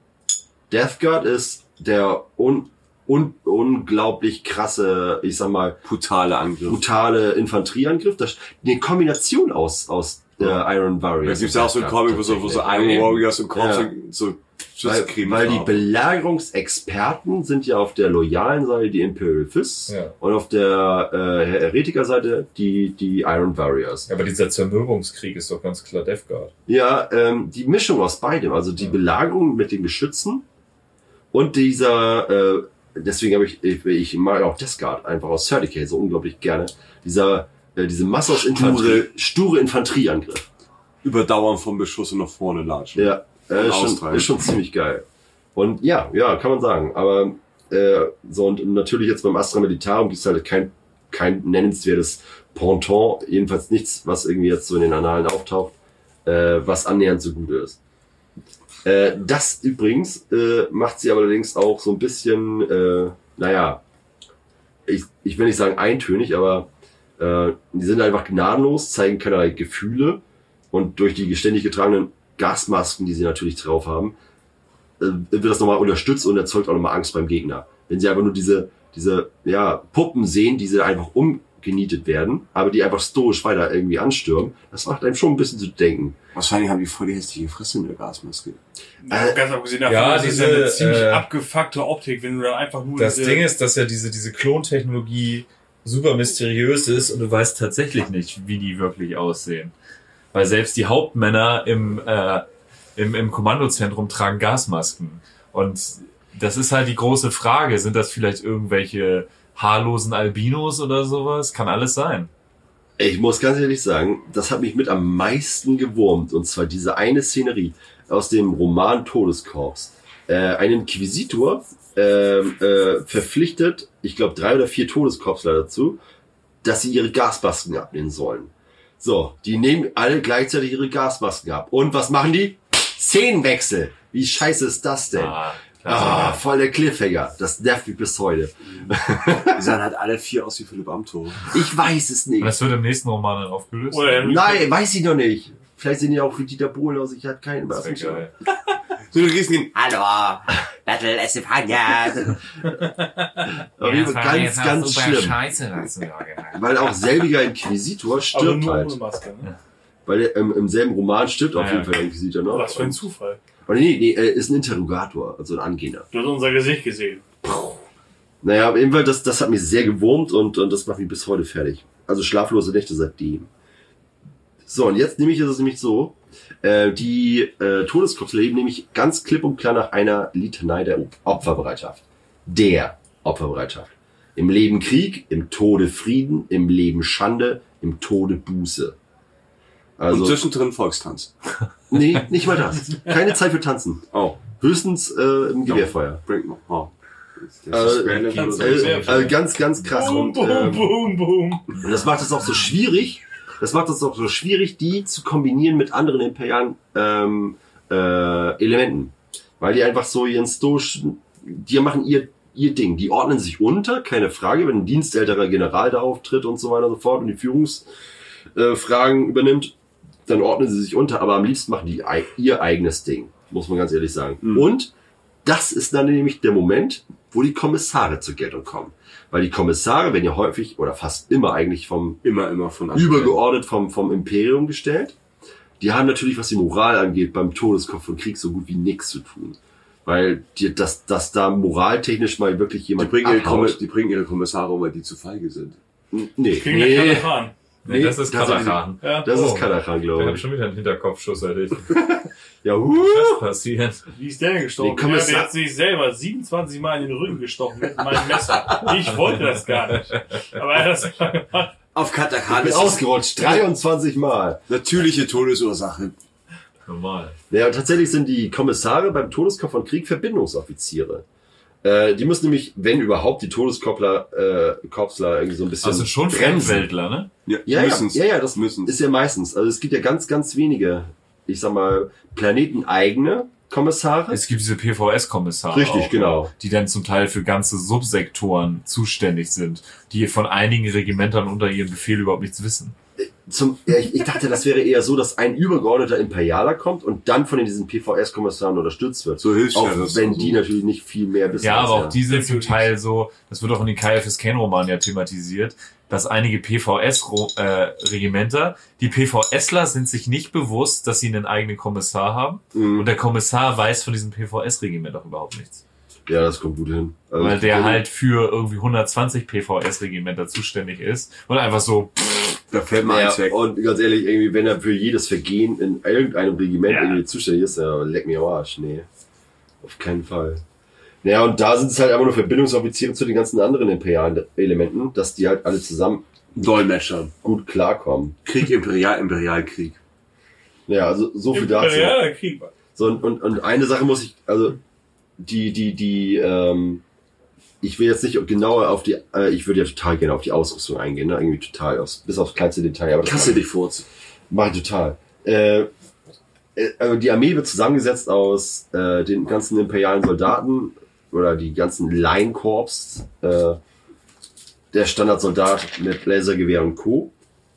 Death Guard ist der un, un, unglaublich krasse, ich sag mal, brutale Angriff. brutale Infanterieangriff. Das, eine Kombination aus, aus äh, Iron Warriors. Da gibt's ja auch so ein Comic, wo so, wo so Iron Warriors und Corps Ja. so Weil, weil die Belagerungsexperten sind ja auf der loyalen Seite die Imperial Fists Ja. und auf der äh, Heretiker-Seite die, die Iron Warriors. Ja, aber dieser Zermürbungskrieg ist doch ganz klar Death Guard. Ja, ähm, die Mischung aus beidem, also die Ja. Belagerung mit den Geschützen und dieser, äh, deswegen habe ich, ich, ich mag auch Death Guard einfach aus thirty K so unglaublich gerne, dieser, äh, diese Masse aus Infanterie, sture Infanterieangriff. Überdauern vom Beschuss und nach vorne latschen. Ja. Äh, ist, schon, ist schon ziemlich geil. Und ja, ja, kann man sagen. Aber äh, so und natürlich jetzt beim Astra Militarum gibt es halt kein, kein nennenswertes Ponton, jedenfalls nichts, was irgendwie jetzt so in den Annalen auftaucht, äh, was annähernd so gut ist. Äh, das übrigens äh, macht sie aber allerdings auch so ein bisschen, äh, naja, ich, ich will nicht sagen eintönig, aber äh, die sind einfach gnadenlos, zeigen keinerlei Gefühle und durch die ständig getragenen Gasmasken, die sie natürlich drauf haben, äh, wird das nochmal unterstützt und erzeugt auch nochmal Angst beim Gegner. Wenn sie einfach nur diese, diese, ja, Puppen sehen, die sie einfach umgenietet werden, aber die einfach stoisch weiter irgendwie anstürmen, das macht einem schon ein bisschen zu denken. Wahrscheinlich haben die voll die hässliche Fresse in der Gasmaske. Ja, ganz abgesehen davon, ja, das ist diese, ja eine ziemlich äh, abgefuckte Optik, wenn du dann einfach nur Das diese, Ding ist, dass ja diese, diese Klontechnologie super mysteriös ist und du weißt tatsächlich nicht, wie die wirklich aussehen. Weil selbst die Hauptmänner im, äh, im, im Kommandozentrum tragen Gasmasken. Und das ist halt die große Frage. Sind das vielleicht irgendwelche haarlosen Albinos oder sowas? Kann alles sein. Ich muss ganz ehrlich sagen, das hat mich mit am meisten gewurmt. Und zwar diese eine Szenerie aus dem Roman Todeskorps. Äh, ein Inquisitor äh, äh, verpflichtet, ich glaube, drei oder vier Todeskorpsler dazu, dass sie ihre Gasmasken abnehmen sollen. So, die nehmen alle gleichzeitig ihre Gasmasken ab. Und was machen die? Szenenwechsel. Wie scheiße ist das denn? Ah, Ah, voll der Cliffhanger. Das nervt mich bis heute. Die sahen halt alle vier aus wie Philipp Amthor. Ich weiß es nicht. Und das wird im nächsten Roman dann aufgelöst. Oder im- Nein, weiß ich noch nicht. Vielleicht sehen die auch wie Dieter Bohlen aus. Ich hatte keinen Das wär Überraschung. geil. So ein riesigen, Hallo, Battle Estefania. Auf jeden Fall ganz, ganz schlimm. Scheiße, was du da gemacht hast. Weil auch selbiger Inquisitor aber stirbt nur ohne halt. Maske, ne? Weil er, im, im selben Roman stirbt auf Ja, jeden ja. Fall der Inquisitor noch. Was für ein Zufall. Und nee, nee, er ist ein Interrogator, also ein Angehender. Du hast unser Gesicht gesehen. Naja, auf jeden Fall, das, das hat mich sehr gewurmt und, und das macht mich bis heute fertig. Also schlaflose Nächte seitdem. So, und jetzt nämlich ist es nämlich so, äh, die äh, Todeskorps leben nämlich ganz klipp und klar nach einer Litanei der Opferbereitschaft. Der Opferbereitschaft. Im Leben Krieg, im Tode Frieden, im Leben Schande, im Tode Buße. Also, und zwischendrin Volkstanz. nee, nicht mal das. Keine Zeit für Tanzen. Oh, Höchstens äh, im Gewehrfeuer. bringt noch. Oh. Äh, Das ist random. Tanzen. äh, äh, ganz, ganz krass. Boom, Und, boom, ähm, boom, boom. Und das macht es auch so schwierig, das macht es auch so schwierig, die zu kombinieren mit anderen imperialen ähm, äh, Elementen. Weil die einfach so ihren stoischen, die machen ihr ihr Ding. Die ordnen sich unter, keine Frage, wenn ein dienstälterer General da auftritt und so weiter und so fort und die Führungsfragen äh, übernimmt, dann ordnen sie sich unter, aber am liebsten machen die ei- ihr eigenes Ding, muss man ganz ehrlich sagen. Mhm. Und das ist dann nämlich der Moment, wo die Kommissare zur Geltung kommen. Weil die Kommissare werden ja häufig oder fast immer eigentlich vom Immer, immer von übergeordnet vom, vom Imperium gestellt. die haben natürlich, was die Moral angeht, beim Todeskopf von Krieg so gut wie nichts zu tun. Weil die, dass, dass da moraltechnisch mal wirklich Die jemand bringen, ihre abhaut. Kommi- die bringen ihre Kommissare um, weil die zu feige sind. Nee, Kriegen nee, wir keine Nee, das ist das- Kadachan. Ja. das Oh. ist Kadachan, Der glaube hat ich. schon wieder einen Hinterkopfschuss erlebt. Ja, huh. Was passiert? Wie ist der denn gestorben? Nee, Kommissar- Der hat sich selber siebenundzwanzig Mal in den Rücken gestochen mit meinem Messer. Ich wollte das gar nicht. Aber er hat das gemacht. Auf Katakhan Ich bin ist es ausgerutscht, dreiundzwanzig Mal. Natürliche Todesursache. Normal. Ja, und tatsächlich sind die Kommissare beim Todeskopf von Krieg Verbindungsoffiziere. Äh, die müssen nämlich, wenn überhaupt, die Todeskoppler, äh, Kopsler irgendwie so ein bisschen Das sind schon bremsen. Fremdweltler, ne? Ja, Ja, müssen's. ja, ja, ja, das müssen. ist ja meistens. Also es gibt ja ganz, ganz wenige, ich sag mal, planeteneigene Kommissare. Es gibt diese P V S-Kommissare. Richtig, auch, genau. Die dann zum Teil für ganze Subsektoren zuständig sind, die von einigen Regimentern unter ihrem Befehl überhaupt nichts wissen. Zum, ja, ich, ich dachte, das wäre eher so, dass ein übergeordneter Imperialer kommt und dann von diesen P V S-Kommissaren unterstützt wird. So hilft Auch ja das. wenn also. die natürlich nicht viel mehr wissen. Ja, als aber er. auch die sind zum Teil so, das wird auch in den K F S Kane-Romanen ja thematisiert, dass einige P V S-Regimenter, die PVSler sind sich nicht bewusst, dass sie einen eigenen Kommissar haben. Mhm. Und der Kommissar weiß von diesem P V S-Regiment auch überhaupt nichts. Ja, das kommt gut hin. Also Weil ich der bin- halt für irgendwie hundertzwanzig P V S-Regimenter zuständig ist. Und einfach so, Da fällt mir Ja, eins weg. und ganz ehrlich, irgendwie, wenn er für jedes Vergehen in irgendeinem Regiment Ja. irgendwie zuständig ist, ja, leck mir am Arsch. Nee. Auf keinen Fall. Naja, und da sind es halt einfach nur Verbindungsoffiziere zu den ganzen anderen imperialen Elementen, dass die halt alle zusammen Dolmetscher. gut klarkommen. Krieg, Imperial, Imperialkrieg. Ja, also so viel dazu. Ja, Krieg. So, und, und, und eine Sache muss ich, also die, die, die, ähm, ich will jetzt nicht genauer auf die, äh, ich würde ja total gerne auf die Ausrüstung eingehen, ne? Irgendwie total, aufs, bis aufs kleinste Detail. Aber das Kasse mach dich furz. Mach ich total. Äh, äh, also die Armee wird zusammengesetzt aus äh, den ganzen imperialen Soldaten oder die ganzen Line-Korps, äh, der Standardsoldat mit Lasergewehr und Co.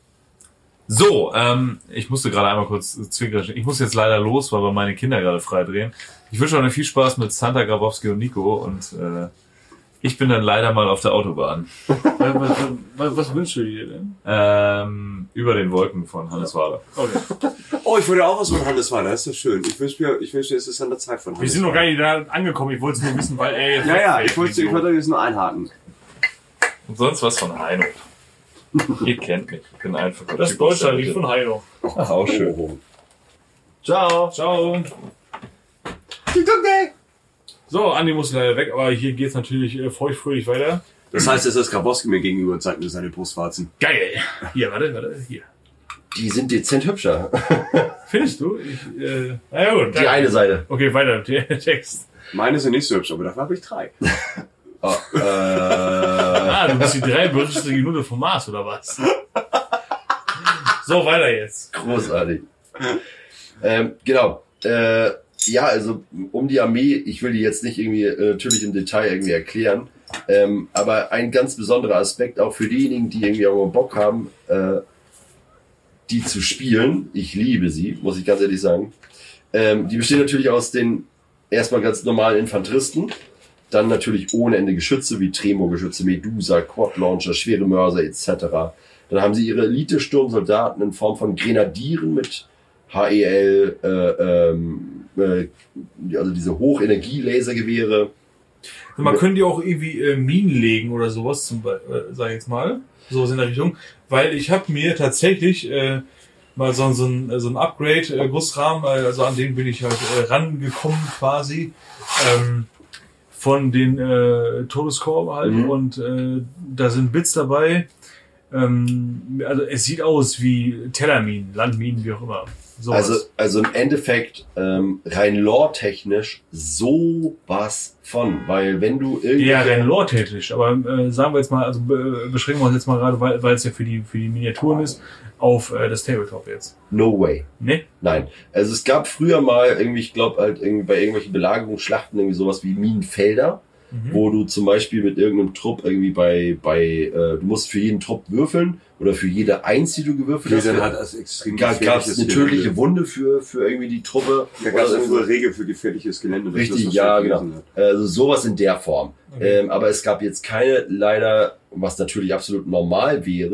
so, ähm, ich musste gerade einmal kurz zwinkern. Ich muss jetzt leider los, weil wir meine Kinder gerade freidrehen. Ich wünsche euch viel Spaß mit Santa Grabowski und Nico und äh, ich bin dann leider mal auf der Autobahn. Was, was, was, was wünschst du dir denn? Ähm, über den Wolken von Hannes Wader. Okay. Oh, ich wollte auch was von Hannes Wader. Das ist doch schön. Ich wünsche mir, ich wünsche, es ist an der Zeit von Hannes Wir sind noch Wader. gar nicht da angekommen. Ich wollte es nur wissen, weil er jetzt. Ja, ja, wegfällt, ich wollte, ich Idiot. wollte jetzt nur einhaken. Und sonst was von Heino. Ihr kennt mich. Ich bin einfach ein Das Typ Deutschland aus der liegt von Heino. Mitte. Ach, auch schön. Ciao. Ciao. So, Andi muss leider weg, aber hier geht's natürlich äh, feuchtfröhlich weiter. Das heißt, es ist Grabowski mir gegenüber und zeigt mir seine Brustwarzen. Geil. Hier, warte, warte, hier. Die sind dezent hübscher. Findest du? Ich, äh, na ja, gut. Die eine Seite. Okay, weiter, der Text. Meine sind nicht so hübsch, aber dafür habe ich drei. Oh, äh, Ah, du bist die drei berüchtigte Minute vom Mars, oder was? So, weiter jetzt. großartig. ähm, genau. Äh, ja, also um die Armee, ich will die jetzt nicht irgendwie äh, natürlich im Detail irgendwie erklären, ähm, aber ein ganz besonderer Aspekt auch für diejenigen, die irgendwie auch mal Bock haben, äh, die zu spielen. Ich liebe sie, muss ich ganz ehrlich sagen. Ähm, die bestehen natürlich aus den erstmal ganz normalen Infanteristen, dann natürlich ohne Ende Geschütze wie Tremor-Geschütze, Medusa, Quad-Launcher, schwere Mörser et cetera. Dann haben sie ihre Elite-Sturmsoldaten in Form von Grenadieren mit H E L, äh, ähm, äh, also diese Hochenergie-Lasergewehre. Man könnte ja auch irgendwie äh, Minen legen oder sowas, zum Beispiel, äh, sag ich jetzt mal. Sowas in der Richtung. Weil ich habe mir tatsächlich äh, mal so, so ein, so ein Upgrade, äh, Gussrahmen, äh, also an den bin ich halt äh, rangekommen quasi. Ähm, von den äh, Todeskorb halt. Mhm. Und äh, da sind Bits dabei. Ähm, also es sieht aus wie Tellerminen, Landminen, wie auch immer. Sowas. Also, also im Endeffekt ähm, rein lore-technisch sowas von, weil wenn du irgendwie ja, rein lore-technisch, aber äh, sagen wir jetzt mal, also be beschränken wir uns jetzt mal gerade, weil, weil es ja für die für die Miniaturen ist, auf äh, das Tabletop jetzt. no way. Ne? Nein. Also es gab früher mal irgendwie, ich glaube halt irgendwie bei irgendwelchen Belagerungsschlachten irgendwie sowas wie Minenfelder, Mhm. wo du zum Beispiel mit irgendeinem Trupp irgendwie bei, bei äh, du musst für jeden Trupp würfeln oder für jede Eins, die du gewürfelt hast. Jeder hat als extrem Gab es gefährliches eine tödliche Gelände. Wunde für, für irgendwie die Truppe. Da gab es Oder eine frühe irgendwie- Regel für gefährliches Gelände. das Richtig, ist das, was ja, ich genau. gelesen hab. Also sowas in der Form. Okay. Ähm, aber es gab jetzt keine, leider, was natürlich absolut normal wäre,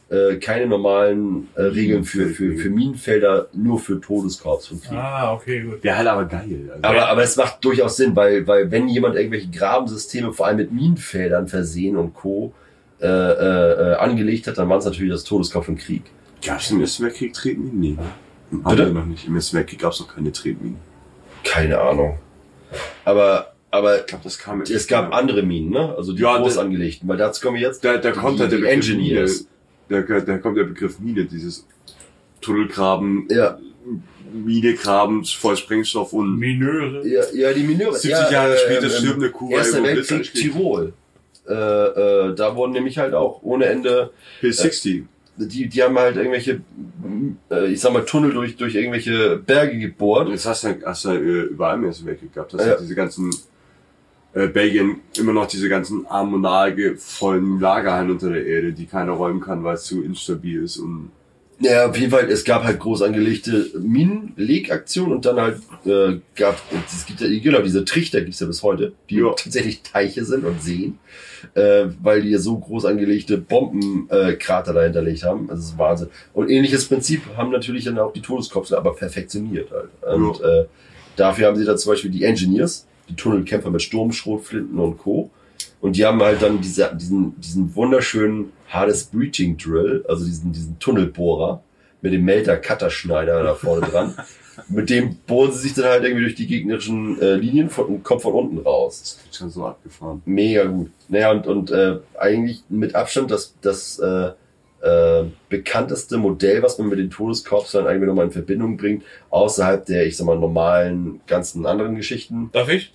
äh, keine normalen äh, Regeln für, für, für Minenfelder, nur für Todeskorps von Krieg. Ah, okay, gut. Wäre halt aber geil. Also. Aber, aber es macht durchaus Sinn, weil, weil wenn jemand irgendwelche Grabensysteme, vor allem mit Minenfeldern versehen und Co. Äh, äh, äh, angelegt hat, dann war es natürlich das Todeskopf im Krieg. Gab's im Ersten Weltkrieg Tretminen? Nee, ne? Haben Bitte? wir noch nicht. Im Ersten Weltkrieg gab's noch keine Tretminen. Keine Ahnung. Aber, aber Ich glaube, das kam jetzt. es gab andere Minen, ne? Also die Ja, groß der- angelegten, weil dazu kommen wir jetzt. Da, da die, kommt halt der die Begriff Engineers. Mine. Da, da kommt der Begriff Mine, dieses Tunnelgraben, Ja, Mine graben, voll Sprengstoff und Mineure. ja, ja, die Mineure. siebzig ja, Jahre äh, später ähm, stirbt eine Kuh, weil Erster irgendwo Blitz Weltkrieg einschlägt. Tirol. Äh, äh, da wurden nämlich halt auch ohne Ende, Hill sechzig. die, die haben halt irgendwelche, äh, ich sag mal, Tunnel durch, durch irgendwelche Berge gebohrt. Das hast du, hast du äh, überall im Ersten Weltkrieg gehabt. Das Ja. hat diese ganzen, äh, Belgien immer noch diese ganzen armonage vollen Lagerhallen unter der Erde, die keiner räumen kann, weil es zu instabil ist und Ja, auf jeden Fall, es gab halt groß angelegte Minenlegaktionen und dann halt äh, gab es gibt ja genau diese Trichter gibt's ja bis heute, die Ja. tatsächlich Teiche sind und Seen, äh, weil die ja so groß angelegte Bombenkrater äh, Krater dahinterlegt haben. Das ist Wahnsinn. Und ähnliches Prinzip haben natürlich dann auch die Todeskopse, aber perfektioniert halt. Und äh, dafür haben sie dann zum Beispiel die Engineers, die Tunnelkämpfer mit Sturmschrotflinten und Co. Und die haben halt dann diese, diesen, diesen wunderschönen Hardest Breaching Drill, also diesen, diesen Tunnelbohrer mit dem Melter-Cutter-Schneider da vorne dran. Mit dem bohren sie sich dann halt irgendwie durch die gegnerischen äh, Linien von, und kommt von unten raus. das wird schon so abgefahren. Mega gut. Naja, und, und äh, eigentlich mit Abstand das, das äh, äh, bekannteste Modell, was man mit den Todeskorps dann eigentlich nochmal in Verbindung bringt, außerhalb der, ich sag mal, normalen, ganzen anderen Geschichten. Darf ich?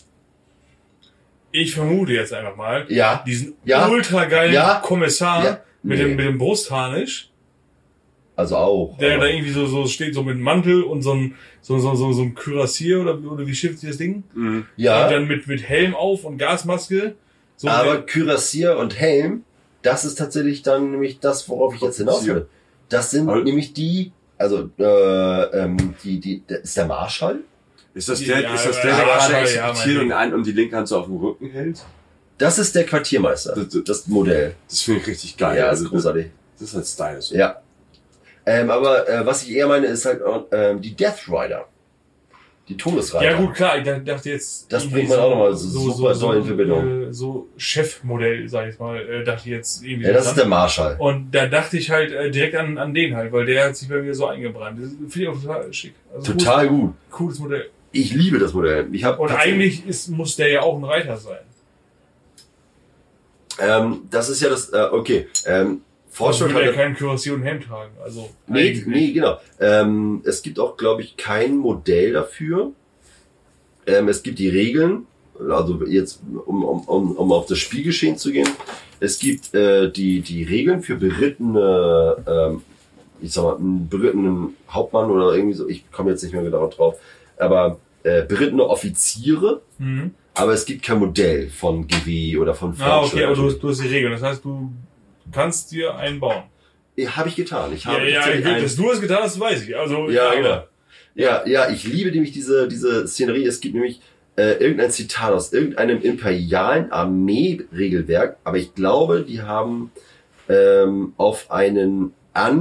Ich vermute jetzt einfach mal, Ja, diesen Ja. ultra geilen Ja. Kommissar Ja. mit, Nee. dem, mit dem Brustharnisch, also auch. der aber- da irgendwie so, so steht, so mit Mantel und so ein, so, so, so, so ein Kürassier oder, oder wie schimpft sich das Ding? Und ja, dann mit, mit Helm auf und Gasmaske. So aber der- Kürassier und Helm, das ist tatsächlich dann nämlich das, worauf ich jetzt hinaus will. Das sind Aber- nämlich die, also äh, ähm, die, die, der- ist der Marschall? Ist das der, Ja, ist das ja, der, der ja, gerade ja, exekutiert mein und einen um die linke Hand so auf dem Rücken hält? Das ist der Quartiermeister, Das- das- das Modell. Das finde ich richtig geil. Ja, also, ist großartig. Das ist halt stylisch. Ja. Ähm, aber äh, was ich eher meine, ist halt ähm, die Death Rider. Die Todesreiter. ja gut, klar, ich dachte jetzt... Das irgendwie bringt man auch nochmal so super doll in Verbindung. Äh, so Chefmodell, sag ich mal, äh, dachte ich jetzt irgendwie Ja, das so ist dran. der Marschall. Und da dachte ich halt äh, direkt an, an den halt, weil der hat sich bei mir so eingebrannt. Das finde ich auch total schick. Also Total gut. Cooles, cooles Modell. Ich liebe das Modell. Ich hab Und tatsächlich- eigentlich ist, muss der ja auch ein Reiter sein. Ähm, das ist ja das, äh, okay. Ähm, Sonst Fortschritt würde er hat... keinen Kürassier und Helm tragen. Also Nee, eigentlich nee, genau. Ähm, es gibt auch, glaube ich, kein Modell dafür. Ähm, es gibt die Regeln, also jetzt, um, um, um, um auf das Spielgeschehen zu gehen. Es gibt äh, die, die Regeln für berittene, ähm, ich sag mal, einen berittenen Hauptmann oder irgendwie so, ich komme jetzt nicht mehr genau drauf, aber äh, berittene Offiziere, Mhm. aber es gibt kein Modell von G W oder von Ah, okay, aber du, Fortschritt. hast- du hast die Regeln. Das heißt, du kannst dir einen bauen. Habe ich getan. Ich Ja, habe ja, tatsächlich ich, einen- dass du es getan hast, weiß ich. Also, Ja, aber- genau. Ja, ja, ich liebe nämlich diese, diese Szenerie. Es gibt nämlich äh, irgendein Zitat aus irgendeinem imperialen Armee-Regelwerk, aber ich glaube, die haben ähm, auf einen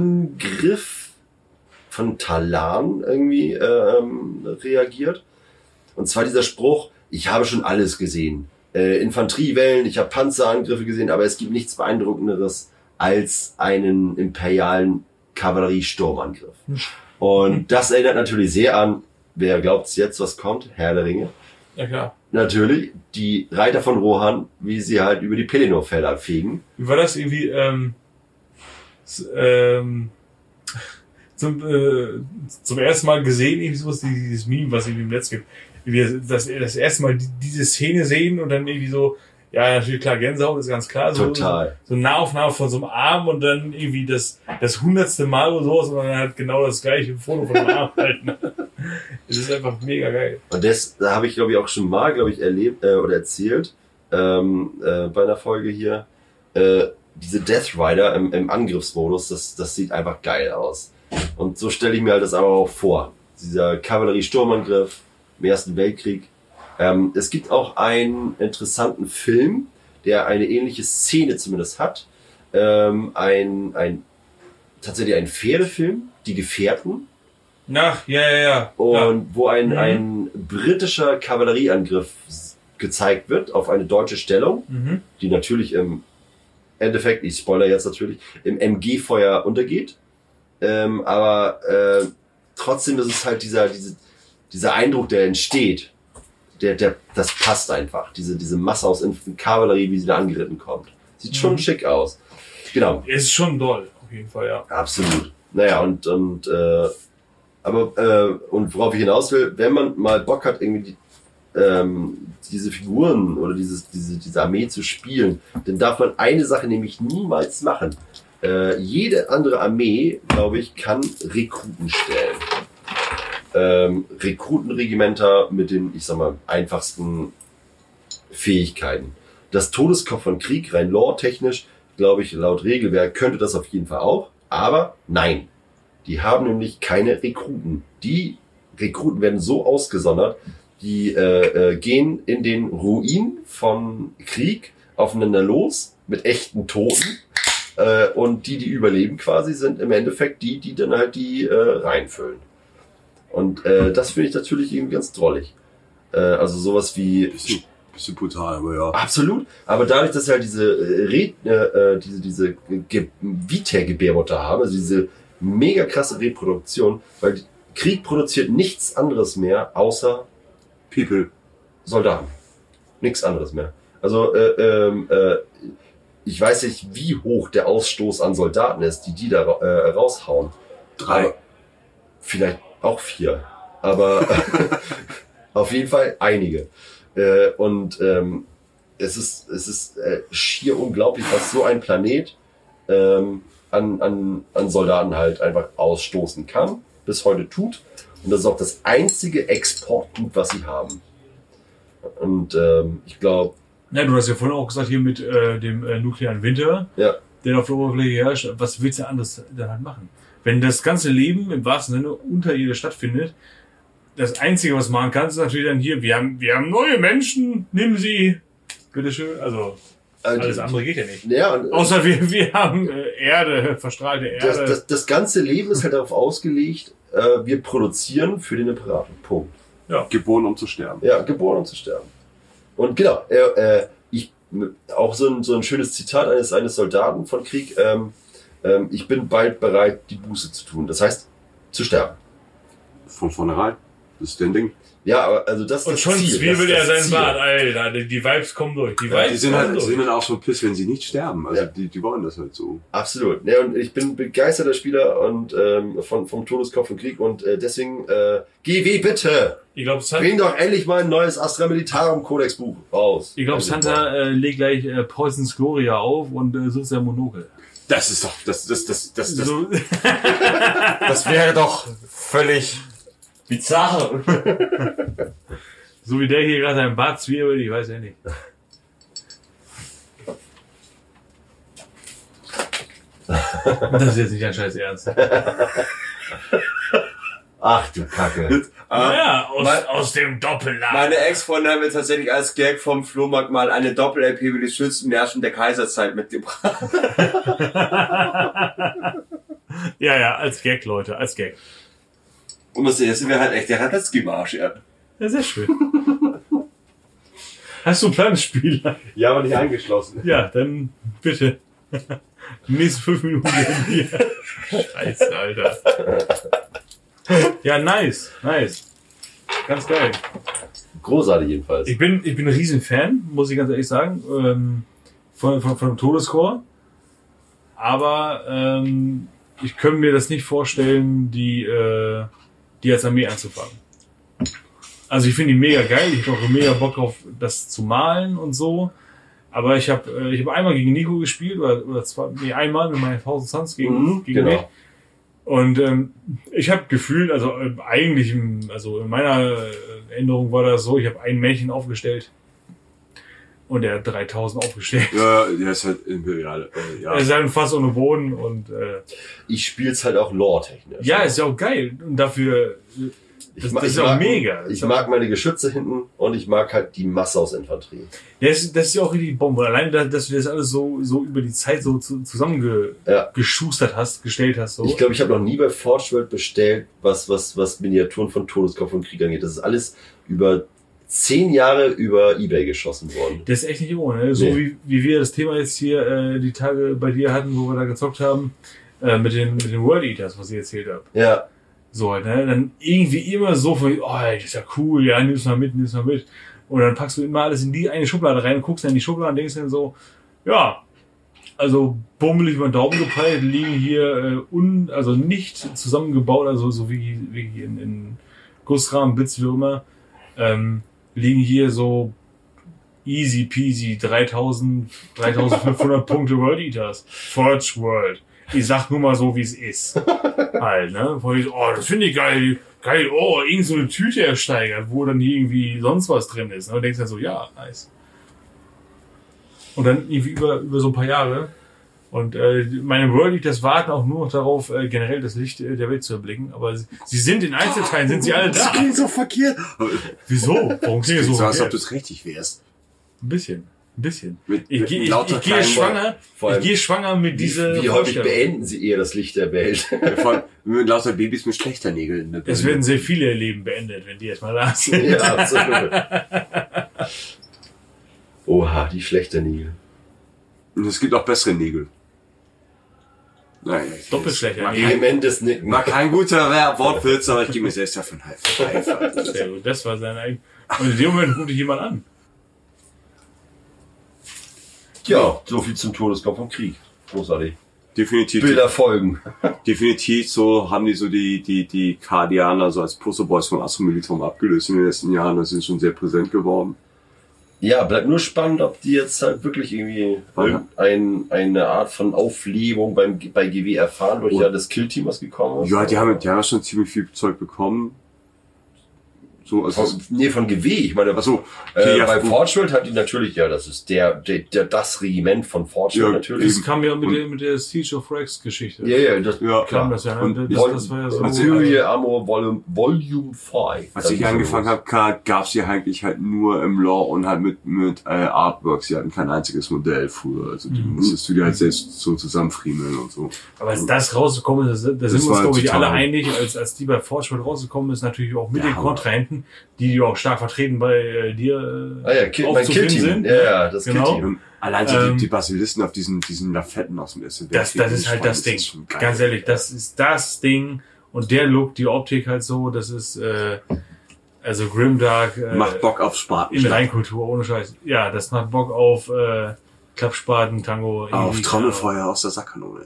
Angriff von Talan irgendwie ähm, reagiert. Und zwar dieser Spruch, ich habe schon alles gesehen. Äh, Infanteriewellen, ich habe Panzerangriffe gesehen, aber es gibt nichts Beeindruckenderes als einen imperialen Kavalleriesturmangriff. Und das erinnert natürlich sehr an, wer glaubt's jetzt, was kommt? Herr der Ringe. Ja, klar. Natürlich, die Reiter von Rohan, wie sie halt über die Pelennor-Felder fegen. Wie war das irgendwie, ähm, s- ähm, zum, äh, zum ersten Mal gesehen, irgendwie sowas, dieses Meme, was irgendwie im Netz gibt. Wie das, das erste Mal die, diese Szene sehen und dann irgendwie so, ja, natürlich klar, Gänsehaut ist ganz klar. So, Total. So, so Nahaufnahme von so einem Arm und dann irgendwie das, das hundertste Mal oder sowas und dann halt genau das gleiche Foto von dem Arm halten. Es ist einfach mega geil. Und das da habe ich, glaube ich, auch schon mal, glaube ich, erlebt äh, oder erzählt ähm, äh, bei einer Folge hier. Äh, diese Death Rider im, im Angriffsmodus, das, das sieht einfach geil aus. Und so stelle ich mir halt das aber auch vor. Dieser Kavallerie-Sturmangriff im Ersten Weltkrieg. Ähm, es gibt auch einen interessanten Film, der eine ähnliche Szene zumindest hat. Ähm, ein, ein tatsächlich einen Pferdefilm, Die Gefährten. Ach, ja, ja, ja. Und ja. wo ein, Mhm. ein britischer Kavallerieangriff gezeigt wird auf eine deutsche Stellung, Mhm. die natürlich im Endeffekt, ich spoiler jetzt natürlich, im M G-Feuer untergeht. Ähm, aber äh, trotzdem ist es halt dieser, diese, dieser Eindruck, der entsteht. Der, der, das passt einfach. Diese, diese Masse aus Inf- Kavallerie, wie sie da angeritten kommt. Sieht schon Mhm. schick aus. Genau. Es ist schon doll, auf jeden Fall, ja. Absolut. Naja, und, und, äh, aber, äh, und worauf ich hinaus will, wenn man mal Bock hat, irgendwie die, ähm, diese Figuren oder dieses, diese, diese Armee zu spielen, dann darf man eine Sache nämlich niemals machen. Äh, jede andere Armee, glaube ich, kann Rekruten stellen. Ähm, Rekrutenregimenter mit den, ich sag mal, einfachsten Fähigkeiten. Das Todeskopf von Krieg, rein lore-technisch, glaube ich, laut Regelwerk könnte das auf jeden Fall auch. Aber nein, die haben nämlich keine Rekruten. Die Rekruten werden so ausgesondert, die äh, äh, gehen in den Ruin von Krieg aufeinander los mit echten Toten. Äh, und die, die überleben quasi, sind im Endeffekt die, die dann halt die äh, reinfüllen. Und äh, das finde ich natürlich irgendwie ganz drollig. Äh, also sowas wie... Bisschen, bisschen brutal, aber ja. Absolut. Aber dadurch, dass sie halt diese äh, Re äh, diese diese Ge Vitae-Gebärmutter haben, also diese mega krasse Reproduktion, weil Krieg produziert nichts anderes mehr außer People. Soldaten. Nichts anderes mehr. Also äh, ähm, äh, ich weiß nicht, wie hoch der Ausstoß an Soldaten ist, die die da äh, raushauen. Drei. Aber vielleicht auch vier. Aber auf jeden Fall einige. Äh, und ähm, es ist, es ist äh, schier unglaublich, was so ein Planet ähm, an, an, an Soldaten halt einfach ausstoßen kann, bis heute tut. Und das ist auch das einzige Exportgut, was sie haben. Und ähm, ich glaube... Ja, du hast ja vorhin auch gesagt, hier mit äh, dem äh, nuklearen Winter, Ja. der auf der Oberfläche herrscht, was willst du anderes dann halt machen? Wenn das ganze Leben im wahrsten Sinne unter ihr stattfindet, das Einzige, was man machen kann, ist natürlich dann hier, wir haben, wir haben neue Menschen, nimm sie, bitteschön. Also, alles andere geht ja nicht. Ja, und, Außer wir, wir haben äh, Erde, verstrahlte Erde. das, das, das ganze Leben ist halt darauf ausgelegt, äh, wir produzieren für den Imperator. Punkt. Geboren, um zu sterben. Ja, geboren um zu sterben. Und genau, äh, äh, ich, auch so ein, so ein schönes Zitat eines, eines Soldaten von Krieg, ähm, ähm, ich bin bald bereit, die Buße zu tun. Das heißt, zu sterben. Von vornherein. Das ist dein Ding. Ja, aber also das ist Und das schon Ziel. zwiebelt das er ist das seinen Ziel. Bart, Alter. Die, die Vibes kommen durch. Die Ja, Vibes Die sind kommen halt, durch. sind dann auch so piss, wenn sie nicht sterben. Also Ja. die, die wollen das halt so. Absolut. Ja, und ich bin begeisterter Spieler und ähm, von, vom Todeskopf und Krieg und äh, deswegen äh, G W bitte! Ich glaube, Santa, Bring doch endlich mal ein neues Astra Militarum Codex Buch raus. ich glaub, Also, Santa äh, legt gleich äh, Poisons Gloria auf und äh, sucht sein Monokel. Das ist doch, das, das, das, das, das, So, Das wäre doch völlig bizarr. so wie der hier gerade seinen Bart zwiebelt, ich weiß ja nicht. Das ist jetzt nicht ein scheiß Ernst. Ach du Kacke. Ja, aus, Mein- aus dem Doppellager. Meine Ex-Freundin hat mir tatsächlich als Gag vom Flohmarkt mal eine Doppel-L P über die schönsten Märchen der Kaiserzeit mitgebracht. Ja, ja, als Gag, Leute, als Gag. Und das erste wäre halt echt der Radetzky-Marsch, ja. Ja, sehr schön. Hast du einen Planspiel? Ja, aber nicht eingeschlossen. Ja, dann bitte. Die nächsten fünf Minuten werden hier. Scheiße, Alter. Ja, nice, nice. Ganz geil. Großartig jedenfalls. Ich bin, ich bin ein riesen Fan, muss ich ganz ehrlich sagen, ähm, von, von, von dem Todescore. Aber ähm, ich könnte mir das nicht vorstellen, die, äh, die als Armee anzufangen. Also ich finde die mega geil, ich habe auch mega Bock auf das zu malen und so. Aber ich habe äh, ich hab einmal gegen Nico gespielt, oder, oder zwei, nee, einmal mit meinen Thousand Suns gegen, Mhm, gegen genau. mich. Und ähm, ich habe gefühlt, also äh, eigentlich, im, also in meiner äh, Erinnerung war das so, ich habe ein Männchen aufgestellt und er hat dreitausend aufgestellt. Ja, der ist halt imperial. Äh, ja. Er ist halt fast ohne Boden und äh, Ich spiel's halt auch lore-technisch. ja, ist ja auch geil. Und dafür, äh, Das, mag- das ist ich auch mag, mega. Ich mag meine Geschütze hinten und ich mag halt die Masse aus Infanterie. Das ist, das ist ja auch richtig Bombe. Allein, da- dass du das alles so, so über die Zeit so zu, Ja. zusammengeschustert hast, gestellt hast. So. Ich glaube, ich habe noch nie bei Forge World bestellt, was, was, was Miniaturen von Todeskopf und Krieg angeht. Das ist alles über zehn Jahre über eBay geschossen worden. Das ist echt nicht ohne. Ne? So Nee. wie, wie wir das Thema jetzt hier äh, die Tage bei dir hatten, wo wir da gezockt haben, äh, mit den, mit den World Eaters, was ich erzählt habe. Ja, So halt, ne? Dann irgendwie immer so von, oh, das ist ja cool, ja, nimm's mal mit, nimm's mal mit. Und dann packst du immer alles in die eine Schublade rein, guckst dann in die Schublade und denkst dann so, ja, also bummelig über den Daumen gepeilt, liegen hier äh, un, also nicht zusammengebaut, also so wie, wie in, in Gussrahmen, Bits, wie auch immer, ähm, liegen hier so easy peasy dreitausend, dreitausendfünfhundert Punkte World Eaters. Forge World. Ich sag nur mal so, wie es ist. Halt, ne? Wo ich, oh, das finde ich geil. Geil, oh, irgend so eine Tüte ersteigert, wo dann irgendwie sonst was drin ist. Und du denkst dann so, ja, nice. Und dann irgendwie über, über so ein paar Jahre. Und äh, meine World Eaters warten auch nur noch darauf, äh, generell das Licht äh, der Welt zu erblicken. Aber sie, sie sind in Einzelteilen, sind sie alle Das da. klingt so verkehrt. Wieso? Warum klingt das so? So, als ob verkehrt? du es richtig wärst. Ein bisschen. Ein bisschen. Mit, Ich, mit gehe- ich, lauter ich gehe kleinen schwanger, Vor ich allem, gehe schwanger mit wie, dieser wie häufig Vorstellung. beenden sie eher das Licht der Welt? Worten. Von, mit lauter Babys mit schlechter Nägeln. Ne? Es werden sehr viele Leben beendet, wenn die erstmal da sind. Ja, absolut. Oha, die schlechte Nägel. Und es gibt auch bessere Nägel. Nein, Doppelt schlechter Mag Nägel. kein, Vehemendes Nicken. mag kein guter Wortwitz, aber ich gebe mir selbst dafür einen High Five. Sehr gut, das war sein eigen. Und in dem Moment ruft dich jemand an. Ja, so viel zum Todeskopf und Krieg. Großartig. Definitiv. Bilder folgen. Definitiv so haben die so die, die, die Kardianer so als Posterboys vom Astromilitum abgelöst in den letzten Jahren. Das ist schon sehr präsent geworden. Ja, bleibt nur spannend, ob die jetzt halt wirklich irgendwie Ja. ein, eine Art von Auflebung beim, bei G W erfahren, durch Oh. ja das Kill-Team, was gekommen ist. Ja, die haben, die haben schon ziemlich viel Zeug bekommen. So, also Von, nee, von G W. Ich meine, Ach so, okay, äh, ja, bei gut. Forge World hat die natürlich, ja, das ist der, der, der das Regiment von Forge Ja, World natürlich. Das kam ja mit der, mit der Siege of Rex Geschichte. Ja, ja, das ja, Kam das ja. Ne? Und Das, Vol- das war ja so. Also- Imperial Armor Volume, Volume fünf. Als ich angefangen habe, gab's hier eigentlich halt nur im Lore und halt mit, mit äh, Artworks. Sie hatten kein einziges Modell früher. Also die Mhm. musstest du dir halt selbst so zusammenfriemeln und so. Aber als das rausgekommen ist, da sind wir uns, war glaube ich, total- alle einig, als, als die bei Forge World rausgekommen ist, natürlich auch mit Ja, den aber- Kontrahenten, die ja auch stark vertreten bei äh, dir äh, Ah ja, Kill, mein aufzufinden Kill-Team. sind. Ja, ja, das Genau. Kill-Team. Und allein so Ähm, die, die Basilisten auf diesen, diesen Lafetten aus dem Ersten Das, Weltkrieg, das ist die halt das Schweine, Ding. ist schon geil. Ganz ehrlich, das ist das Ding. Und der Look, die Optik halt so, das ist, äh, also Grimdark, äh, Macht Bock auf Spaten. in Reinkultur, ohne Scheiß. Ja, das macht Bock auf, äh, Klappspaten, Tango. Auf irgendwie, Trommelfeuer aus der Sackkanone.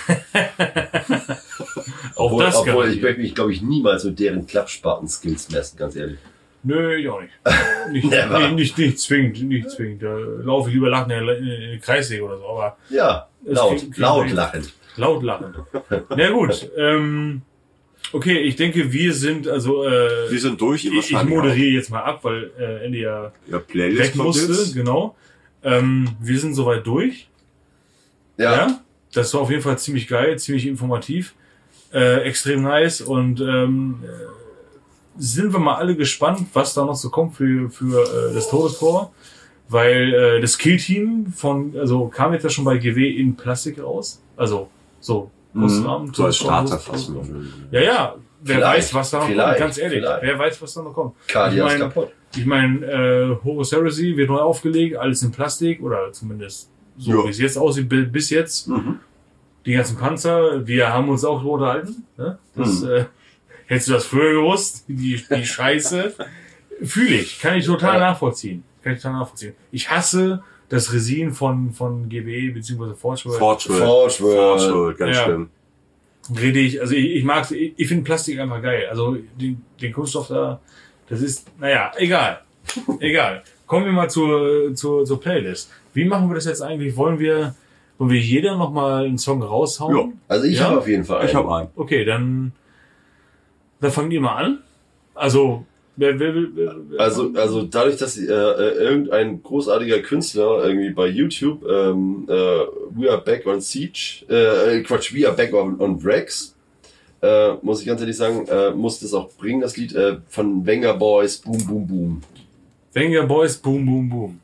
Auf Obwohl, das obwohl ich garantiert. möchte mich, glaube ich, niemals mit deren Klappspaten-Skills messen, ganz ehrlich. Nö, ich auch nicht. Nicht, Never. nicht, nicht, nicht zwingend, nicht zwingend. Da laufe ich lieber lachend in den- in den Kreissäge oder so, aber Ja, Es laut, klingt- laut klingt- lachend. laut lachend. Na gut, ähm, okay, ich denke, wir sind, also, äh, Wir sind durch. ich, ich moderiere jetzt mal ab, weil äh, Ende ja Ja, Playlist weg kommt musste, jetzt. genau. Ähm, wir sind soweit durch. Ja, Das war auf jeden Fall ziemlich geil, ziemlich informativ, äh, extrem nice und ähm, äh, sind wir mal alle gespannt, was da noch so kommt für für äh, das Todescore, weil äh, das Kill-Team von, also kam jetzt ja schon bei G W in Plastik raus, also so Großrahmen, So als Todescore, Starter Groß- fast. Groß- Ja, ja, wer Vielleicht, weiß, was da noch vielleicht, kommt, ganz ehrlich, vielleicht. wer weiß, was da noch kommt. Cardia ich ist mein, kaputt. Ich meine, äh, Horus Heresy wird neu aufgelegt, alles in Plastik oder zumindest so, Ja. wie es jetzt aussieht, bi- bis jetzt. Mhm. Die ganzen Panzer, wir haben uns auch drüber unterhalten. Ne? Das, Mhm. äh, hättest du das früher gewusst? Die, die Scheiße. Fühle ich, kann ich total Ja. nachvollziehen. Kann ich total nachvollziehen. Ich hasse das Resin von, von G W bzw. Forge World. Forge World. Forge World. Forge World, ganz Ja. schlimm. Rede ich, also ich, ich mag, ich, ich finde Plastik einfach geil. Also den, den Kunststoff da, das ist, naja, egal. Egal. Kommen wir mal zur, zur, zur Playlist. Wie machen wir das jetzt eigentlich? Wollen wir, wollen wir jeder nochmal einen Song raushauen? Ja. Also ich Ja? habe auf jeden Fall einen. Ich habe einen. Okay, dann, dann fangen wir mal an. Also, wer will, wer, wer Also, also dadurch, dass äh, äh, irgendein großartiger Künstler irgendwie bei YouTube ähm, äh, We Are Back on Siege, äh, Quatsch, We Are Back on, on Rex, äh, muss ich ganz ehrlich sagen, äh, muss das auch bringen, das Lied äh, von Venga Boys, Boom Boom Boom. Venga Boys, Boom Boom Boom.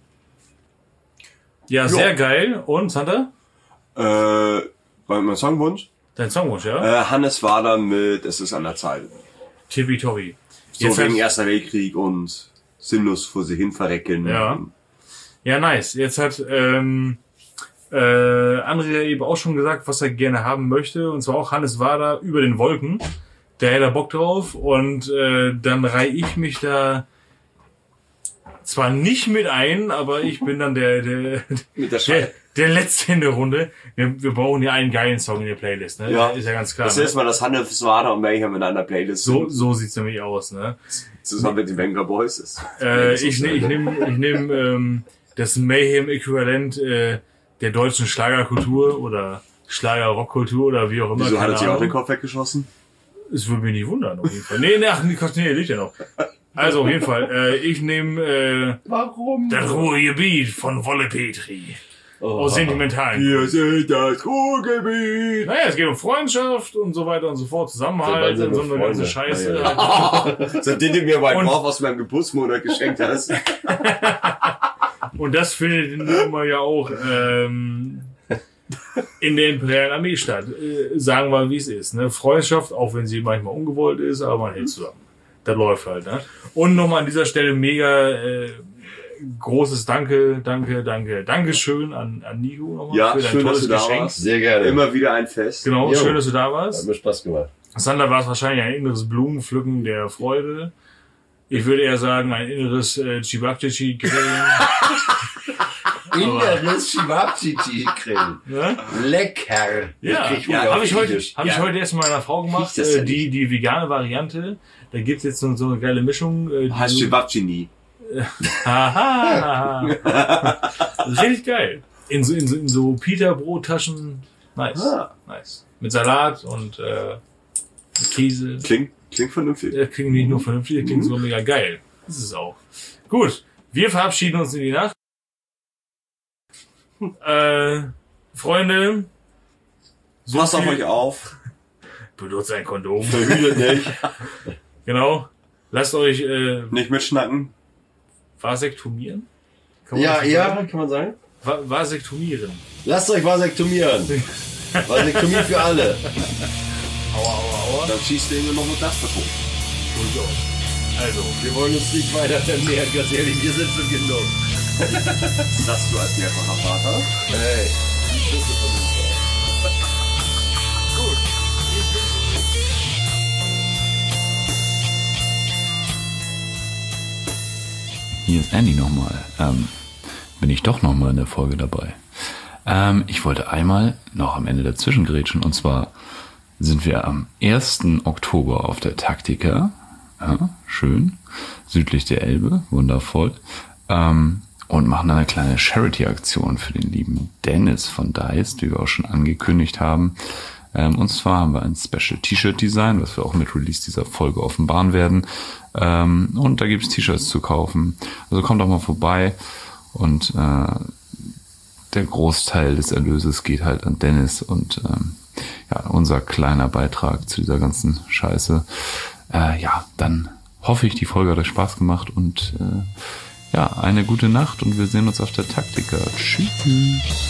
Ja, sehr geil. Und, Santa? Äh, mein Songwunsch? Dein Songwunsch, ja? Äh, Hannes Wader mit Es ist an der Zeit. Tippitoppi. So Jetzt wegen hat- Erster Weltkrieg und sinnlos vor sich hin verrecken. Ja. Ja, nice. Jetzt hat ähm, äh, André ja eben auch schon gesagt, was er gerne haben möchte. Und zwar auch Hannes Wader über den Wolken. Der hätte er Bock drauf. Und äh, dann reihe ich mich da zwar nicht mit ein, aber ich bin dann der der, Mit der der, Scheiße. der Letzte in der Runde. Wir, wir brauchen ja einen geilen Song in der Playlist. Ne? Ja. Ist ja ganz klar. Das ne? ist mal das Hannes Wader und Mayhem in einer Playlist. So, so sieht's nämlich aus. Ne? Zusammen mit den Venga Boys ist. Äh, ich ne, ich nehme ich nehm, ähm, das Mayhem-Äquivalent äh, der deutschen Schlagerkultur oder Schlager-Rockkultur oder wie auch immer. Wieso hat keine er sich auch Ahnung. den Kopf weggeschossen? Es würde mich nicht wundern, auf jeden Fall. Nee, nee, ach, nee, nee, liegt ja noch. Also, auf jeden Fall, äh, ich nehme äh, Warum? das Ruhrgebiet von Wolle Petri. Aus sentimentalen. Wir sind das Ruhrgebiet. Naja, es geht um Freundschaft und so weiter und so fort, Zusammenhalt So, und so beide eine sind ganze Freunde. Scheiße. Ja, Seitdem du mir meinen Und- Korb aus meinem Geburtsmonat geschenkt hast. Und das findet nun mal ja auch ähm, in der Imperialen Armee statt. Äh, sagen wir, wie es ist. Ne? Freundschaft, auch wenn sie manchmal ungewollt ist, aber man hält zusammen. Das läuft halt. Ne? Und nochmal an dieser Stelle mega äh, großes Danke, danke, danke, Dankeschön an, an Nico nochmal Ja, für dein schön, dass tolles du da Geschenk. warst. Sehr gerne. Immer wieder ein Fest. Genau, Jo. schön, dass du da Hat warst. mir Spaß gemacht. Sander war es wahrscheinlich ein inneres Blumenpflücken der Freude. Ich würde eher sagen, ein inneres äh, Chibabchichi-Grillen. Inneres Chibabchichi-Grillen. Ne? Lecker. Ja, Ich krieg ja Hunger habe auf ich heute, Jiddisch. hab ich Ja. heute erst mit meiner Frau gemacht, Riecht das äh, denn die, die vegane Variante. Da gibt's jetzt so, so eine geile Mischung. Äh, die Heißt so- Chibabchini. Haha. Richtig geil. In so, in so, in so Pita-Brottaschen. Nice. Ah. Nice. Mit Salat und äh, mit Käse. Klingt, klingt vernünftig. Das klingt nicht nur vernünftig, das klingt sogar mega geil. Das ist es auch. Gut, wir verabschieden uns in die Nacht. Äh, Freunde, so Passt auf viel- euch auf. benutzt ein Kondom. Verhütet nicht. Genau. Lasst euch äh, Nicht mitschnacken. vasektomieren. Kann man Ja, das so ja, sagen? kann man sagen. Va vasektomieren. Lasst euch vasektomieren. Vasektomie für alle. Aua, aua, aua. Dann schießt der immer noch mit das davon. Durchaus. Also, Wir wollen uns nicht weiter vermehren, ganz ehrlich, wir sind schon genug. Das du als mehrfacher Vater. Hey. Hier ist Andy nochmal. Ähm, bin ich doch nochmal in der Folge dabei. Ähm, ich wollte einmal noch am Ende dazwischen grätschen. Und zwar sind wir am ersten Oktober auf der Taktika. Ja, schön. Südlich der Elbe. Wundervoll. Ähm, und machen eine kleine Charity-Aktion für den lieben Dennis von Dice, die wir auch schon angekündigt haben. Ähm, und zwar haben wir ein Special T-Shirt-Design, was wir auch mit Release dieser Folge offenbaren werden. Ähm, und da gibt's T-Shirts zu kaufen. Also kommt doch mal vorbei. Und äh, der Großteil des Erlöses geht halt an Dennis und ähm, ja, unser kleiner Beitrag zu dieser ganzen Scheiße. Äh, ja, dann hoffe ich, die Folge hat euch Spaß gemacht und äh, ja, eine gute Nacht und wir sehen uns auf der Taktika. Tschüss.